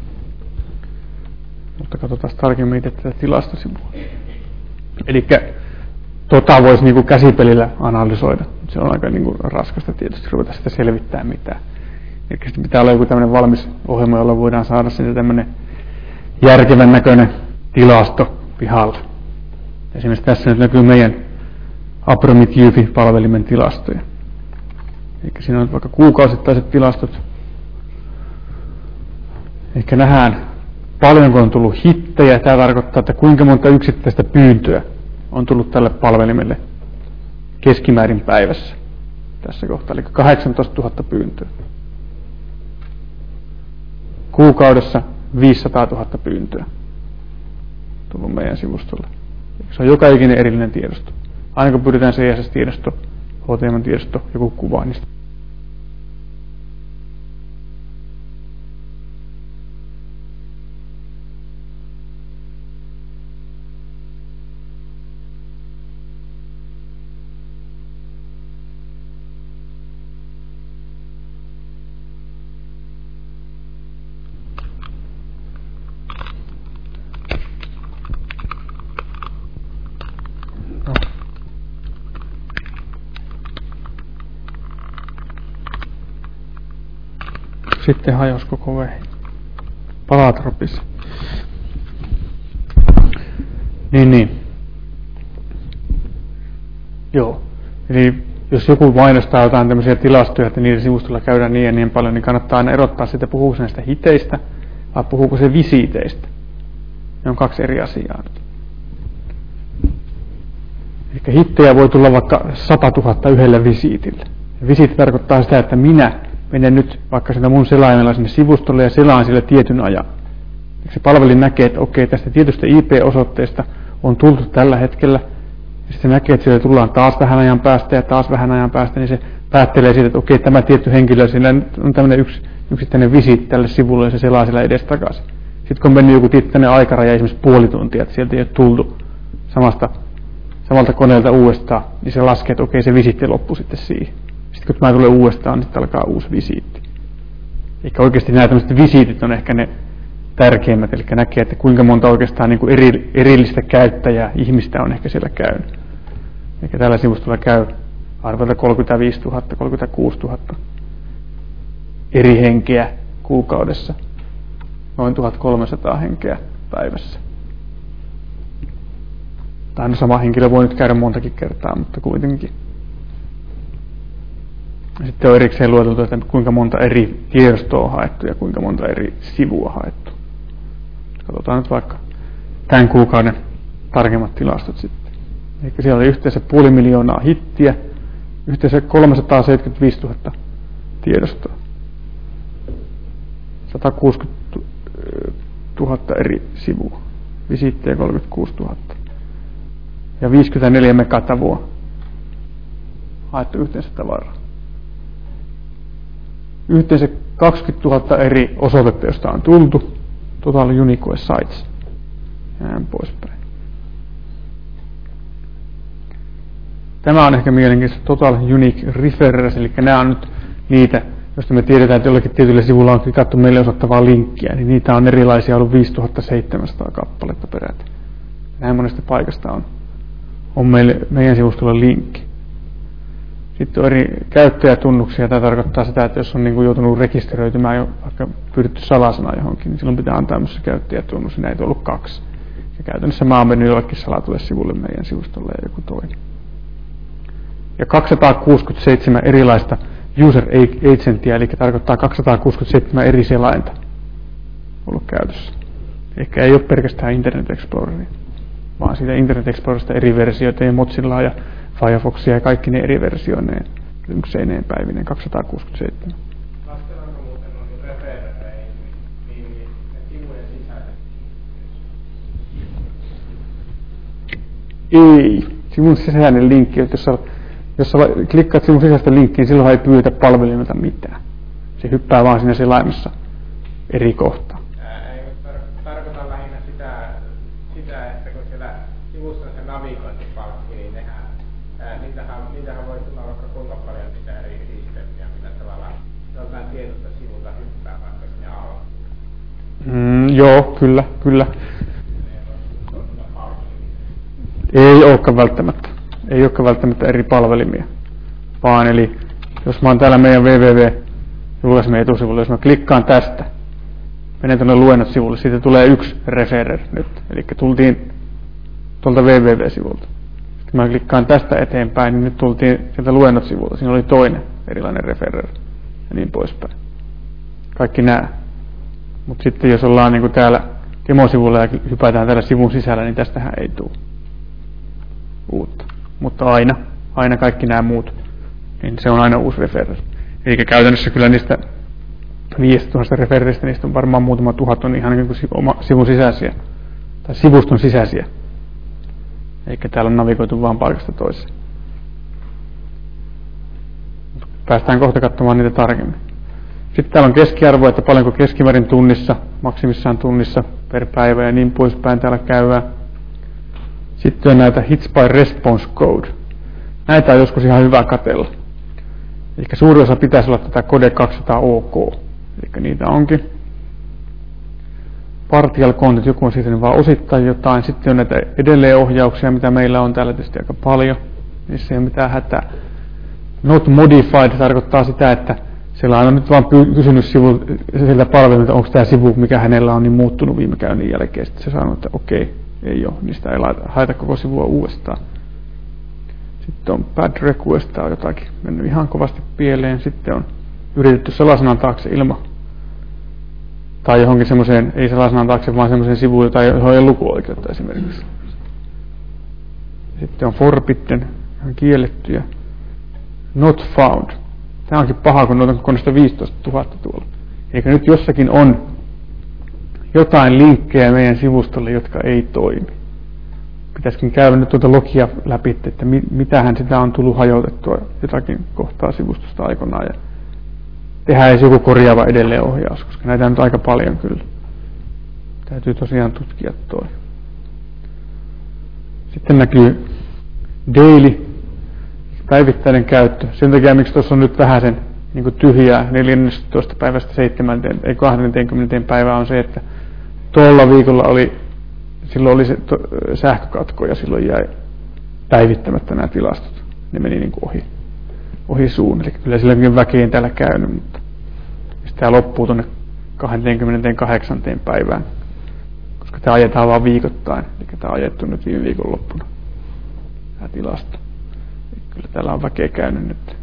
Mutta katsotaan tarkemmin tätä tilastosivua. Eli voisi niinku käsipelillä analysoida. Se on aika niinku raskasta tietysti ruveta sitä selvittää mitään. Eli sitten pitää olla joku tämmöinen valmis ohjelma, jolla voidaan saada sinne tämmöinen järkevän näköinen tilasto pihalle. Esimerkiksi tässä nyt näkyy meidän Abromit Jyfi-palvelimen tilastoja. Eli siinä on vaikka kuukausittaiset tilastot. Ehkä nähdään paljonko on tullut hittejä. Tämä tarkoittaa, että kuinka monta yksittäistä pyyntöä on tullut tälle palvelimelle keskimäärin päivässä tässä kohtaa. Eli 18 000 pyyntöä. Kuukaudessa 500 000 pyyntöä tullut meidän sivustolle. Se on joka ikinen erillinen tiedosto. Aina kun pyydetään CSS-tiedosto, HTML-tiedosto, joku kuva, niin sitten hajosi koko vehi. Palat ropisi. Niin. Joo. Eli jos joku mainostaa jotain tämmöisiä tilastoja, että niiden sivustolla käydään niin ja niin paljon, niin kannattaa aina erottaa sitä, puhuuko se näistä hiteistä vai puhuuko se visiiteistä. Ne on kaksi eri asiaa. Eli hittejä voi tulla vaikka 100 000 yhdelle visiitille. Visiitti tarkoittaa sitä, että minä menen nyt vaikka sitä mun selaimella sinne sivustolle ja selaan sille tietyn ajan. Se palvelin näkee, että okei, tästä tietystä IP-osoitteesta on tultu tällä hetkellä. Ja sitten näkee, että siellä tullaan taas vähän ajan päästä ja taas vähän ajan päästä, niin se päättelee siitä, että okei, tämä tietty henkilö, siinä on tämmöinen yksittäinen visiitti tälle sivulle ja se selaa siellä edestakaisin. Sitten kun on mennyt joku tiettyinen aikaraja, esimerkiksi puoli tuntia, että sieltä ei ole tultu samalta koneelta uudestaan, niin se laskee, että okei, se visiitti loppui sitten siihen. Sitten kun tämä tulee uudestaan, niin sitten alkaa uusi visiitti. Eikä oikeasti nämä tämmöiset visiitit on ehkä ne tärkeimmät, eli näkee, että kuinka monta oikeastaan niin kuin erillistä käyttäjää, ihmistä on ehkä siellä käynyt. Eikä tällä sivustolla käy arvelta 35 000, 36 000 eri henkeä kuukaudessa, noin 1300 henkeä päivässä. Tai no sama henkilö voi nyt käydä montakin kertaa, mutta kuitenkin. Sitten on erikseen lueteltu, että kuinka monta eri tiedostoa on haettu ja kuinka monta eri sivua haettu. Katsotaan nyt vaikka tämän kuukauden tarkemmat tilastot sitten. Eli siellä oli yhteensä 500 000 hittiä, yhteensä 375 000 tiedostoa. 160 000 eri sivua, visiittejä 36 000 ja 54 megatavua haettu yhteensä tavaraa. Yhteensä 20 000 eri osoitetta, josta on tultu, Total Unique Sites ja näin poispäin. Tämä on ehkä mielenkiintoista Total Unique Referrers, eli nämä on nyt niitä, josta me tiedetään, että jollakin tietyllä sivulla on klikattu meille osoittavaa linkkiä, niin niitä on erilaisia ollut 5700 kappaletta peräti. Näin monesta paikasta on meidän sivustolla linkki. Sitten on eri käyttäjätunnuksia. Tämä tarkoittaa sitä, että jos on niin kuin joutunut rekisteröitymään jo vaikka pyydetty salasana johonkin, niin silloin pitää antaa myös käyttäjätunnus. Näitä on ollut 2. Ja käytännössä mä oon mennyt jollekin salatulle sivulle meidän sivustolle ja joku toinen. Ja 267 erilaista user agentia, eli tarkoittaa 267 eri selainta ollut käytössä. Eikä ei ole pelkästään Internet Exploreria, vaan siitä Internet Explorerista eri versioita ja Mozillaa ja Firefoxia ja kaikki ne eri versioineen, lynkseineen päivineen, 267. Laskellaanko muuten noihin referereihin, niin ne sivujen sisäiset? Ei. Sivun sisäinen linkki, että jos sä klikkaat sivun sisäistä linkkiä, niin silloin ei pyytä palvelimelta mitään. Se hyppää vaan siinä selaimessa eri kohtaan. Ei tarkoita lähinnä sitä, että kun siellä sivussa on se navigointipalkki, niin niitähän voi tulla vaikka kuinka paljon sitä eri risteyksiä, millä tavalla joltain tietyltä sivulta hyppää vaikka sinne alla. Joo, kyllä. Ei olekaan välttämättä eri palvelimia, vaan eli jos mä oon täällä meidän www-julkaisimen etusivulla, jos mä klikkaan tästä, menen tuonne luennot-sivulle, siitä tulee yksi referrer nyt, eli tultiin tuolta www-sivulta. Sitten mä klikkaan tästä eteenpäin, niin nyt tultiin sieltä luennot-sivulta, siinä oli toinen erilainen referrer ja niin poispäin. Kaikki nämä. Mutta sitten jos ollaan niin kuin täällä demosivulla ja hypätään täällä sivun sisällä, niin tästähän ei tule uutta. Mutta aina kaikki nämä muut, niin se on aina uusi referrer. Eli käytännössä kyllä niistä 5000 referristä, niistä on varmaan muutama tuhat on ihan niin kuin sivun sisäisiä, tai sivuston sisäisiä. Eikä täällä on navigoitu vaan paikasta toiseen. Päästään kohta katsomaan niitä tarkemmin. Sitten täällä on keskiarvo, että paljonko keskimäärin tunnissa, maksimissaan tunnissa per päivä ja niin poispäin täällä käydään. Sitten on näitä hits by response code. Näitä on joskus ihan hyvä katsella. Eli suuri osa pitäisi olla tätä Code 200 OK. Eli niitä onkin. Partial content, joku on siirtynyt vaan osittain jotain. Sitten on näitä edelleenohjauksia, mitä meillä on täällä tietysti aika paljon. Niissä ei ole mitään hätää. Not modified tarkoittaa sitä, että siellä on nyt vaan kysynyt siltä palvelulta, onko tämä sivu, mikä hänellä on, niin muuttunut viime käynnin jälkeen. Sitten se sanoo, että okei, ei ole, niistä ei haeta koko sivua uudestaan. Sitten on bad request, on jotakin mennyt ihan kovasti pieleen. Sitten on yritetty salasanan taakse ilman. Tai johonkin semmoiseen, ei salasanan taakse, vaan semmoiseen sivuun, jota ei ole lukuoikeutta esimerkiksi. Sitten on forbidden, ihan kiellettyjä. Not found. Tämä onkin paha, kun noita on koneesta 15 000 tuolla. Eikä nyt jossakin on jotain linkkejä meidän sivustolle, jotka ei toimi. pitäisikin käydä nyt tuota logia läpi, että mitähän sitä on tullut hajotettua jotakin kohtaa sivustosta aikoinaan ja tehdään edes joku korjaava edelleenohjaus, koska näitä on nyt aika paljon kyllä. Täytyy tosiaan tutkia toi. Sitten näkyy daily, päivittäinen käyttö. Sen takia, miksi tuossa on nyt vähän sen niin tyhjää 14. päivästä 20. päivää on se, että tuolla viikolla silloin oli se sähkökatko ja silloin jäi päivittämättä nämä tilastot. Ne meni niin kuin ohi suun. Eli kyllä silläkin väkeen täällä käynyt, mutta tämä loppuu tuonne 28. päivään, koska tämä ajetaan vaan viikoittain. Eli tämä on ajettu nyt viime viikon loppuna, tämä tilasto. Eli kyllä täällä on väkeä käynyt nyt.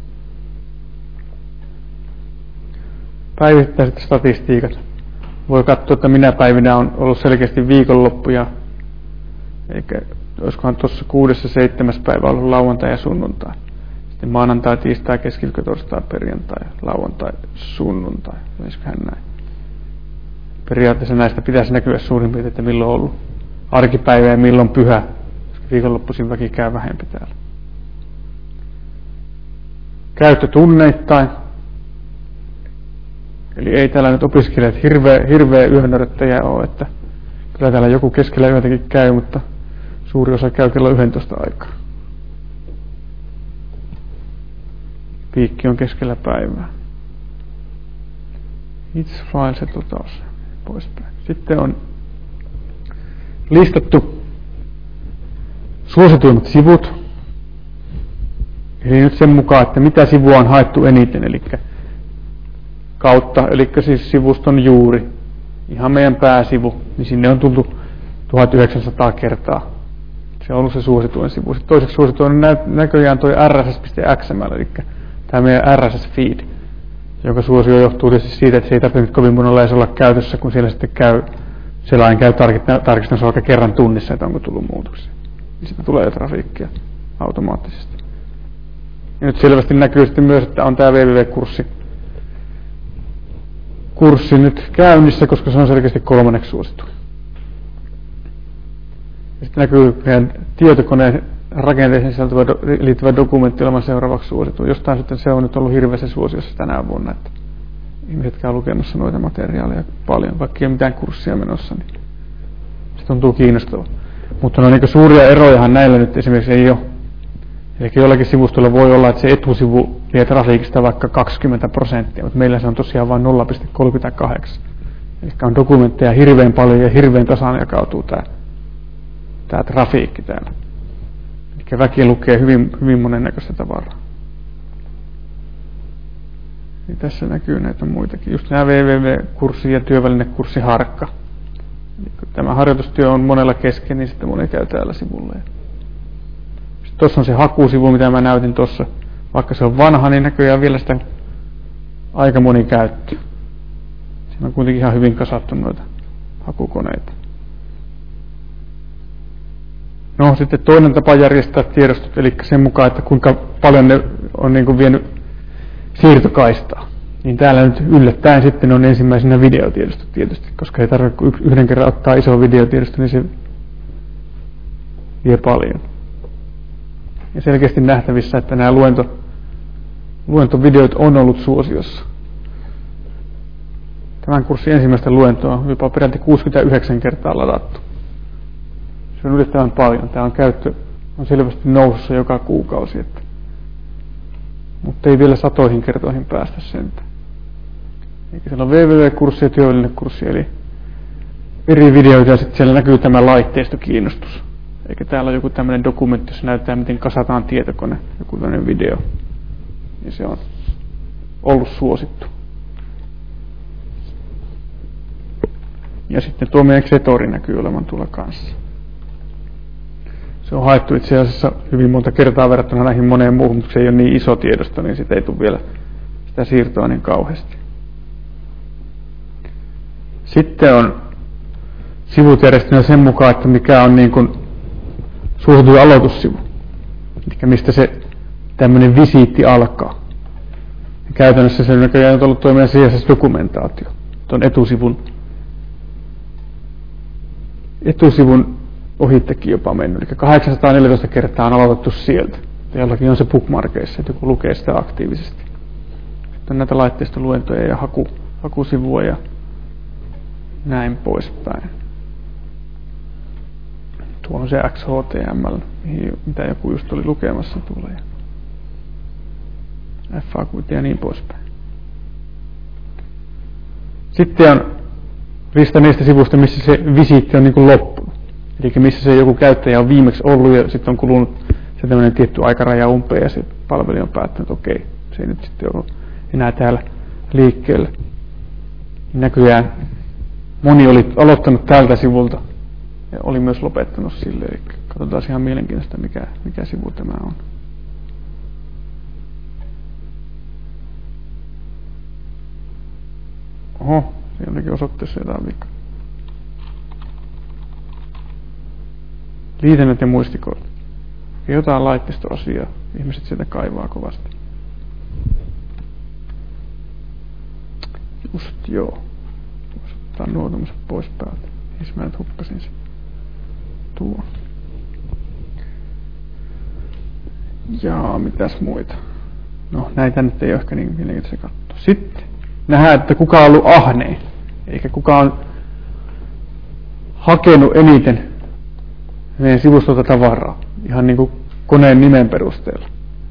Päivittäiset statistiikat. Voi katsoa, että minä päivinä on ollut selkeästi viikonloppuja. Eikä olisikohan tuossa 6. ja 7. päivä ollut lauantai ja sunnuntai. Sitten maanantai, tiistai, keskiviikko, torstai, perjantai, lauantai, sunnuntai. Olisiköhän näin? Periaatteessa näistä pitäisi näkyä suurin piirtein, että milloin on ollut arkipäivä ja milloin pyhä. Koska viikonloppuisin väki käy vähempi täällä. Käyttötunneittain. Eli ei täällä nyt opiskelijat hirveä yönöröttäjä ole, että kyllä täällä joku keskellä yötäkin käy, mutta suuri osa käy kello 11 aikaa. Piikki on keskellä päivää. It's files ja totaus. Poispäin. Sitten on listattu suosituimmat sivut. Eli nyt sen mukaan, että mitä sivua on haettu eniten, eli kautta, eli siis sivuston juuri, ihan meidän pääsivu, niin sinne on tultu 1900 kertaa. Se on ollut se suosituin sivu. Sitten toiseksi suosituin on näköjään toi rss.xml, eli tämä meidän RSS-feed, jonka suosio johtuu tietysti siitä, että se ei tarvitse kovin monella edes olla käytössä, kun siellä sitten selain käy tarkistamassa vaikka kerran tunnissa, että onko tullut muutoksia. Niin siitä tulee jo trafiikkia automaattisesti. Ja nyt selvästi näkyy sitten myös, että on tämä www-kurssi nyt käynnissä, koska se on selkeästi 3. suosituin. Ja sitten näkyy meidän tietokoneen rakenteeseen liittyvä dokumentti olevan seuraavaksi suosituin. Jostain sitten se on nyt ollut hirveässä suosiossa tänä vuonna, että ihmiset käy lukemassa noita materiaaleja paljon, vaikka ei ole mitään kurssia menossa, niin se tuntuu kiinnostavaa. Mutta no niin suuria erojahan näillä nyt esimerkiksi ei ole. Eli jollakin sivustolla voi olla, että se etusivu vie trafiikista vaikka 20%, mutta meillä se on tosiaan vain 0,38. Eli on dokumentteja hirveän paljon ja hirveän tasan jakautuu tämä trafiikki täällä. Eli väki lukee hyvin monennäköistä tavaraa. Ja tässä näkyy näitä muitakin. Just nämä www-kurssi ja työvälinekurssi Harkka. Eli kun tämä harjoitustyö on monella kesken, niin sitten moni käy täällä sivulla. Tuossa on se hakusivu, mitä mä näytin tuossa. Vaikka se on vanha, niin näköjään vielä sitä aika moni käyttö. Siinä on kuitenkin ihan hyvin kasattu noita hakukoneita. No sitten toinen tapa järjestää tiedostot, eli sen mukaan, että kuinka paljon ne on niin kuin vienyt siirtokaistaa. Niin täällä nyt yllättäen sitten on ensimmäisenä videotiedostot tietysti, koska ei tarvitse yhden kerran ottaa iso videotiedosto, niin se vie paljon. Ja selkeästi nähtävissä, että nämä luentovideot on ollut suosiossa. Tämän kurssin ensimmäistä luentoa on jopa peräti 69 kertaa ladattu. Se on yllättävän paljon. Tämä käyttö on selvästi nousussa joka kuukausi. Mutta ei vielä satoihin kertoihin päästä sentään. Eli siellä on www-kurssi ja työvälinekurssi, eli eri videoita ja sitten siellä näkyy tämä laitteistokiinnostus. Eikä täällä ole joku tämmöinen dokumentti, jossa näyttää, miten kasataan tietokone, joku tämmöinen video. Ja se on ollut suosittu. Ja sitten tuo meidän Xetori näkyy olevan tuolla kanssa. Se on haettu itse asiassa hyvin monta kertaa verrattuna näihin moneen muuhun, mutta se ei ole niin iso tiedosto, niin sitä ei tule vielä sitä siirtoa niin kauheasti. Sitten on sivut järjestynyt sen mukaan, että mikä on niin kuin suosituin aloitussivu. Eli mistä se tämmöinen visiitti alkaa. Ja käytännössä se näköjään on ollut meidän CSS-dokumentaatio. Tuon etusivun ohittekin jopa mennyt. Eli 814 kertaa on aloitettu sieltä. Jollakin on se bookmarkeissa, että joku lukee sitä aktiivisesti. Sitten on näitä laitteistoluentoja ja hakusivua ja näin poispäin. Tuo on se XHTML, mitä joku just oli lukemassa tuolla. Ja FAQt ja niin poispäin. Sitten on lista niistä sivuista, missä se visiitti on niin kuin loppunut. Eli missä se joku käyttäjä on viimeksi ollut ja sitten on kulunut se tämmöinen tietty aikaraja umpeen ja se palvelija on päättänyt, että okei, se ei nyt sitten ole enää täällä liikkeellä. Näköjään moni oli aloittanut tältä sivulta ja oli myös lopettanut sille. Eli katsotaan ihan mielenkiintoista, mikä sivu tämä on. Oho, siinä olikin osoitteessa jotain vikaa. Liitännät ja muistikortit. Ja jotain laitteistoasiaa. Ihmiset sieltä kaivaa kovasti. Just joo. Voisi ottaa nuo tommoset pois päältä. Missä mä nyt hukkasin sen. Tuo. Jaa, mitäs muita? No, näitä nyt ei ole ehkä niin mielenkiintoista katsoa. Sitten nähdään, että kuka on ollut ahnein. Eikä kuka on hakenut eniten meidän sivustolta tavaraa. Ihan niin kuin koneen nimen perusteella.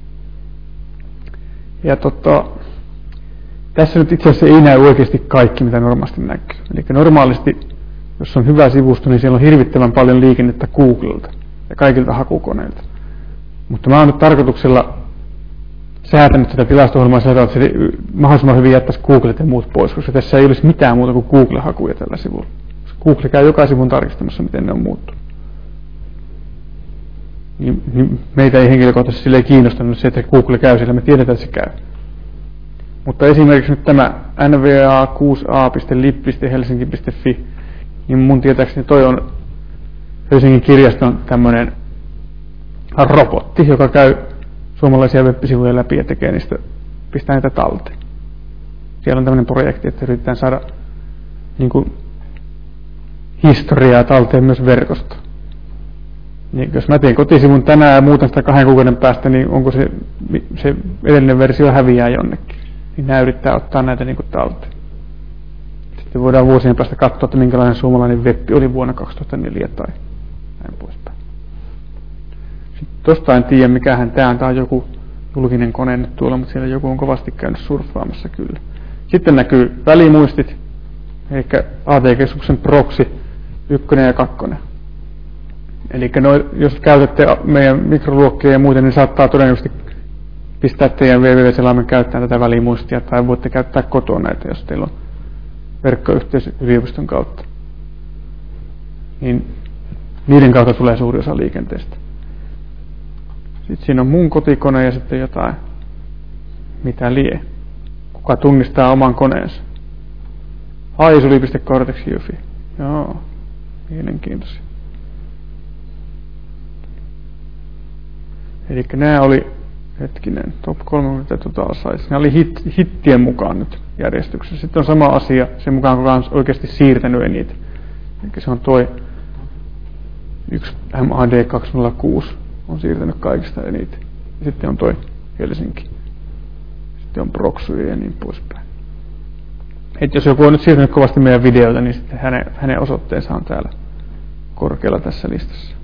Ja tässä nyt itse asiassa ei näy oikeasti kaikki, mitä normaalisti näkyy. Eli normaalisti, jos on hyvä sivusto, niin siellä on hirvittävän paljon liikennettä Googlelta ja kaikilta hakukoneilta. Mutta mä oon nyt tarkoituksella säätänyt tätä tilasto-ohjelmaa sillä tavalla, että se mahdollisimman hyvin jättäisi Googlet ja muut pois, koska tässä ei olisi mitään muuta kuin Google-hakuja tällä sivulla. Google käy joka sivun tarkistamassa, miten ne on muuttunut. Niin meitä ei henkilökohtaisesti sille kiinnostanut se, että Google käy siellä, me tiedetään, että se käy. Mutta esimerkiksi nyt tämä nva6a.lib.helsinki.fi, niin mun tietääkseni toi on Helsingin kirjaston tämmöinen robotti, joka käy suomalaisia web-sivuja läpi ja tekee niistä, pistää niitä talteen. Siellä on tämmöinen projekti, että yritetään saada niin kuin historiaa talteen myös verkosta. Niin jos mä teen kotisivun tänään ja muutan sitä 2 kuukauden päästä, niin onko se edellinen versio häviää jonnekin. Niin nämä yrittää ottaa näitä niin kuin talteen. Sitten voidaan vuosien päästä katsoa, että minkälainen suomalainen web oli vuonna 2004 tai näin poispäin. Sitten tosta en tiedä, mikähän tämä on. Tämä on joku julkinen kone nyt tuolla, mutta siellä joku on kovasti käynyt surffaamassa kyllä. Sitten näkyy välimuistit, eli AT-keskuksen proxy 1 ja 2. Eli jos käytätte meidän mikroluokkia ja muuten, niin saattaa todennäköisesti pistää teidän www-selaimen käyttämään tätä välimuistia, tai voitte käyttää kotoa näitä, jos teillä on verkkoyhteys yliopiston kautta. Niin niiden kautta tulee suuri osa liikenteestä. Sitten siinä on mun kotikone ja sitten jotain, mitä lie. Kuka tunnistaa oman koneensa? Haisuli.cortex.ufi. Joo, mielenkiintoisia. Eli nämä oli, top 30 total size. Nämä oli hittien mukaan nyt järjestyksessä. Sitten on sama asia sen mukaan, kuka on oikeasti siirtänyt eniten. Eli se on toi 1 MAD 206 on siirtänyt kaikista eniten. Ja sitten on toi Helsinki. Sitten on Proxy ja niin poispäin. Et jos joku on nyt siirtänyt kovasti meidän videoita, niin sitten hänen osoitteensa on täällä korkealla tässä listassa.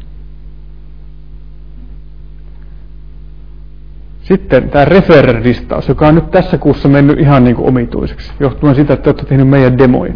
Sitten tämä Referrer-listaus, joka on nyt tässä kuussa mennyt ihan niin kuin omituiseksi, johtuen siitä, että olette tehnyt meidän demoja.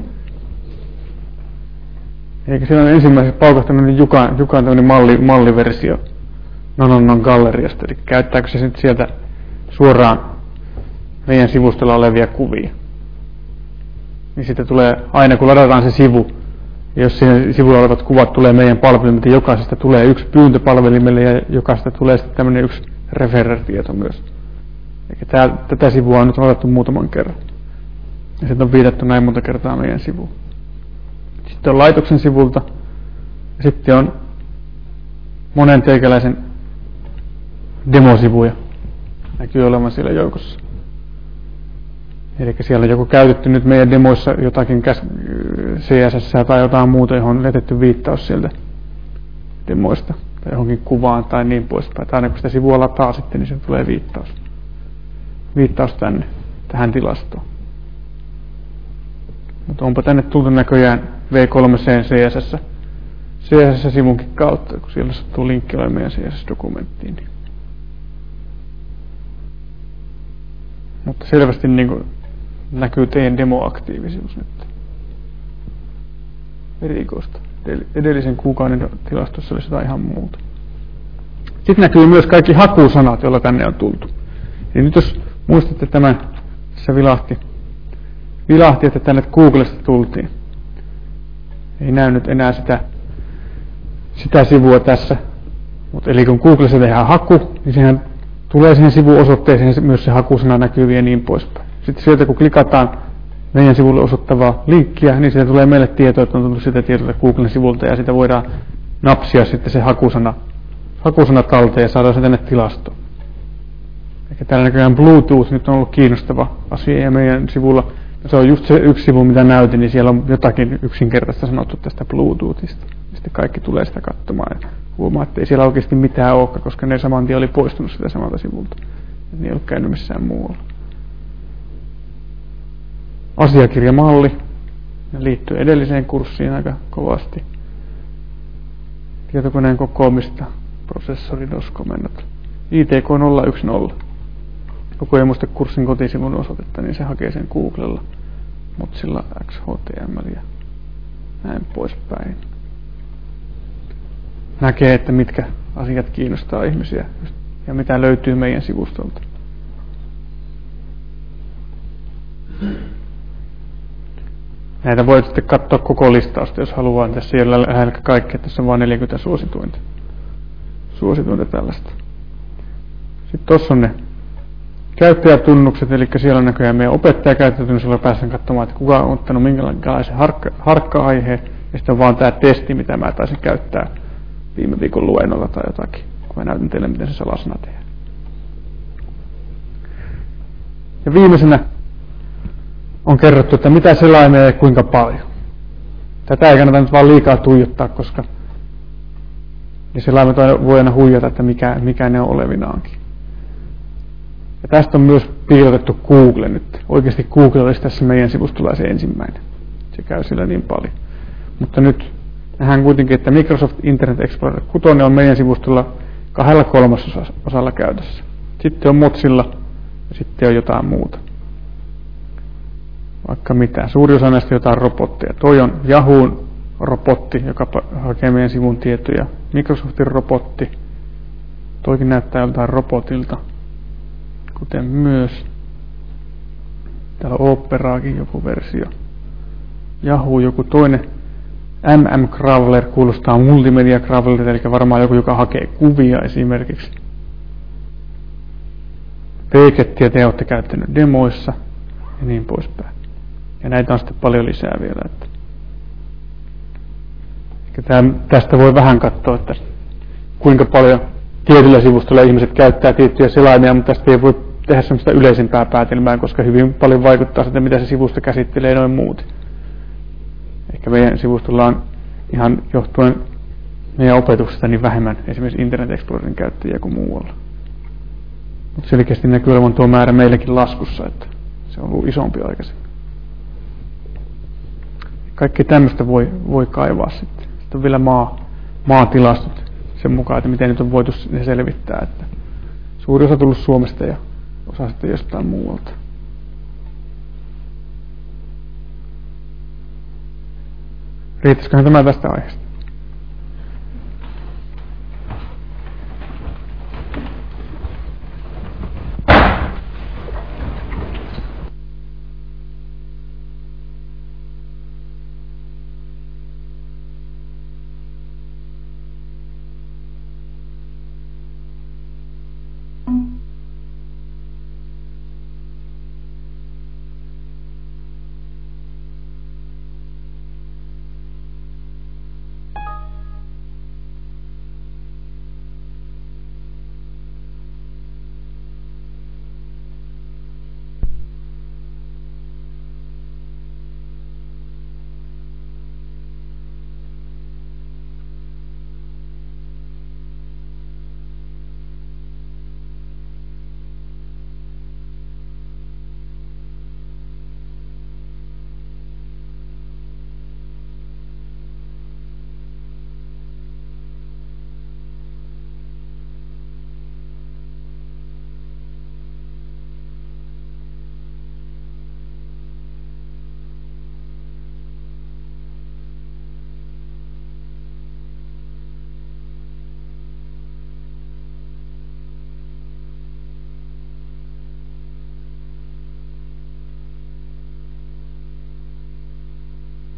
Eikä siellä on ensimmäisenä paukahtanut Jukan tämmöinen malliversio Nonon galleriasta, eli käyttääkö se nyt sieltä suoraan meidän sivustolla olevia kuvia. Niin sitten tulee, aina kun ladataan se sivu, ja jos siinä sivulla olevat kuvat tulee meidän palvelimelle, jokaisesta tulee yksi pyyntö palvelimelle ja jokaisesta tulee sitten tämmöinen yksi Referrer-tieto myös. Eli tätä sivua on nyt otettu muutaman kerran. Ja sitten on viitattu näin monta kertaa meidän sivuun. Sitten on laitoksen sivulta. Ja sitten on monen teikäläisen demosivuja. Näkyy olevan siellä joukossa. Eli siellä on joku käytetty nyt meidän demoissa jotakin CSS tai jotain muuta, johon on jätetty viittaus sieltä demoista tai johonkin kuvaan tai niin poispäin. Tai aina kun sitä sivua lataa sitten, niin se tulee viittaus tänne, tähän tilastoon. Mutta onpa tänne tultu näköjään V3C CSS-sivunkin kautta, kun siellä sattuu linkki olemaan meidän CSS-dokumenttiin. Mutta selvästi niin kuin näkyy teidän demoaktiivisuus nyt. Erikoista. Edellisen kuukauden tilastossa oli jotain ihan muuta. Sitten näkyy myös kaikki hakusanat, joilla tänne on tultu. Eli nyt jos muistatte tämän, tässä vilahti, että tänne Googlesta tultiin. Ei näy nyt enää sitä sivua tässä. Eli kun Googlessa tehdään haku, niin siihen tulee siihen sivuosoitteeseen myös se hakusana näkyviä ja niin poispäin. Sitten sieltä kun klikataan meidän sivulle osoittavaa linkkiä, niin siitä tulee meille tietoa, että on tullut sitä tietoa Googlen sivulta ja sitä voidaan napsia sitten se hakusana talteen ja saadaan se tänne tilastoon. Eli täällä näköjään Bluetooth nyt on ollut kiinnostava asia ja meidän sivulla, se on just se yksi sivu mitä näytin, niin siellä on jotakin yksinkertaista sanottu tästä Bluetoothista. Sitten kaikki tulee sitä katsomaan ja huomaa, että ei siellä oikeasti mitään olekaan, koska ne saman tien oli poistunut sitä samalta sivulta. Ne ei ole käynyt missään muualla. Asiakirjamalli liittyy edelliseen kurssiin aika kovasti. Tietokoneen kokoamista, prosessori, DOS-komennot. ITK 010. Joku ei muista kurssin kotisivun osoitetta, niin se hakee sen Googlella. Mozilla XHTML ja näin poispäin. Näkee, että mitkä asiat kiinnostaa ihmisiä ja mitä löytyy meidän sivustolta. Näitä voi sitten katsoa koko listausta, jos haluaa. Tässä ei ole lähellä kaikkea, tässä on vain 40 suosituinta. Suosituinta tällaista. Sitten tuossa on ne käyttäjätunnukset, eli siellä on näköjään meidän opettajakäyttäjätunnus, jolla pääsen katsomaan, että kuka on ottanut minkälaisen harkka-aiheen. Ja sitten on vaan tämä testi, mitä mä taisin käyttää viime viikon luennolla tai jotakin, kun mä näytän teille, miten se salasana tehdään. Ja viimeisenä on kerrottu, että mitä selaimia ja kuinka paljon. Tätä ei kannata nyt vaan liikaa tuijottaa, koska ja selaimet voi aina huijata, että mikä ne on olevinaankin. Ja tästä on myös piilotettu Google nyt. Oikeasti Google olisi tässä meidän sivustolla se ensimmäinen. Se käy sillä niin paljon. Mutta nyt nähdään kuitenkin, että Microsoft Internet Explorer 6 on meidän sivustolla 2/3 käytössä. Sitten on Mozilla ja sitten on jotain muuta. Vaikka mitä. Suuri osa näistä jotain robotteja. Toi on Yahoon robotti, joka hakee meidän sivun tietoja. Microsoftin robotti. Toikin näyttää joltain robotilta. Kuten myös täällä on Operaakin joku versio. Yahoo joku toinen. MM Crawler kuulostaa multimedia Crawler, eli varmaan joku, joka hakee kuvia esimerkiksi. Pagettia te olette käyttänyt demoissa ja niin poispäin. Ja näitä on sitten paljon lisää vielä. Tästä voi vähän katsoa, että kuinka paljon tietyllä sivustolla ihmiset käyttää tiettyjä selaimia, mutta tästä ei voi tehdä sellaista yleisempää päätelmää, koska hyvin paljon vaikuttaa sitä, mitä se sivusto käsittelee noin muuten. Ehkä meidän sivustolla on ihan johtuen meidän opetuksesta niin vähemmän esimerkiksi Internet Explorerin käyttäjiä kuin muualla. Mutta selkeästi näkyy olevan tuo määrä meillekin laskussa, että se on ollut isompi aikaisemmin. Kaikki tämmöistä voi kaivaa sitten. Sitten on vielä maatilastot sen mukaan, että miten nyt on voitu ne selvittää. Että suuri osa on tullut Suomesta ja osa sitten jostain muualta. Riittäisiköhän tämä tästä aiheesta?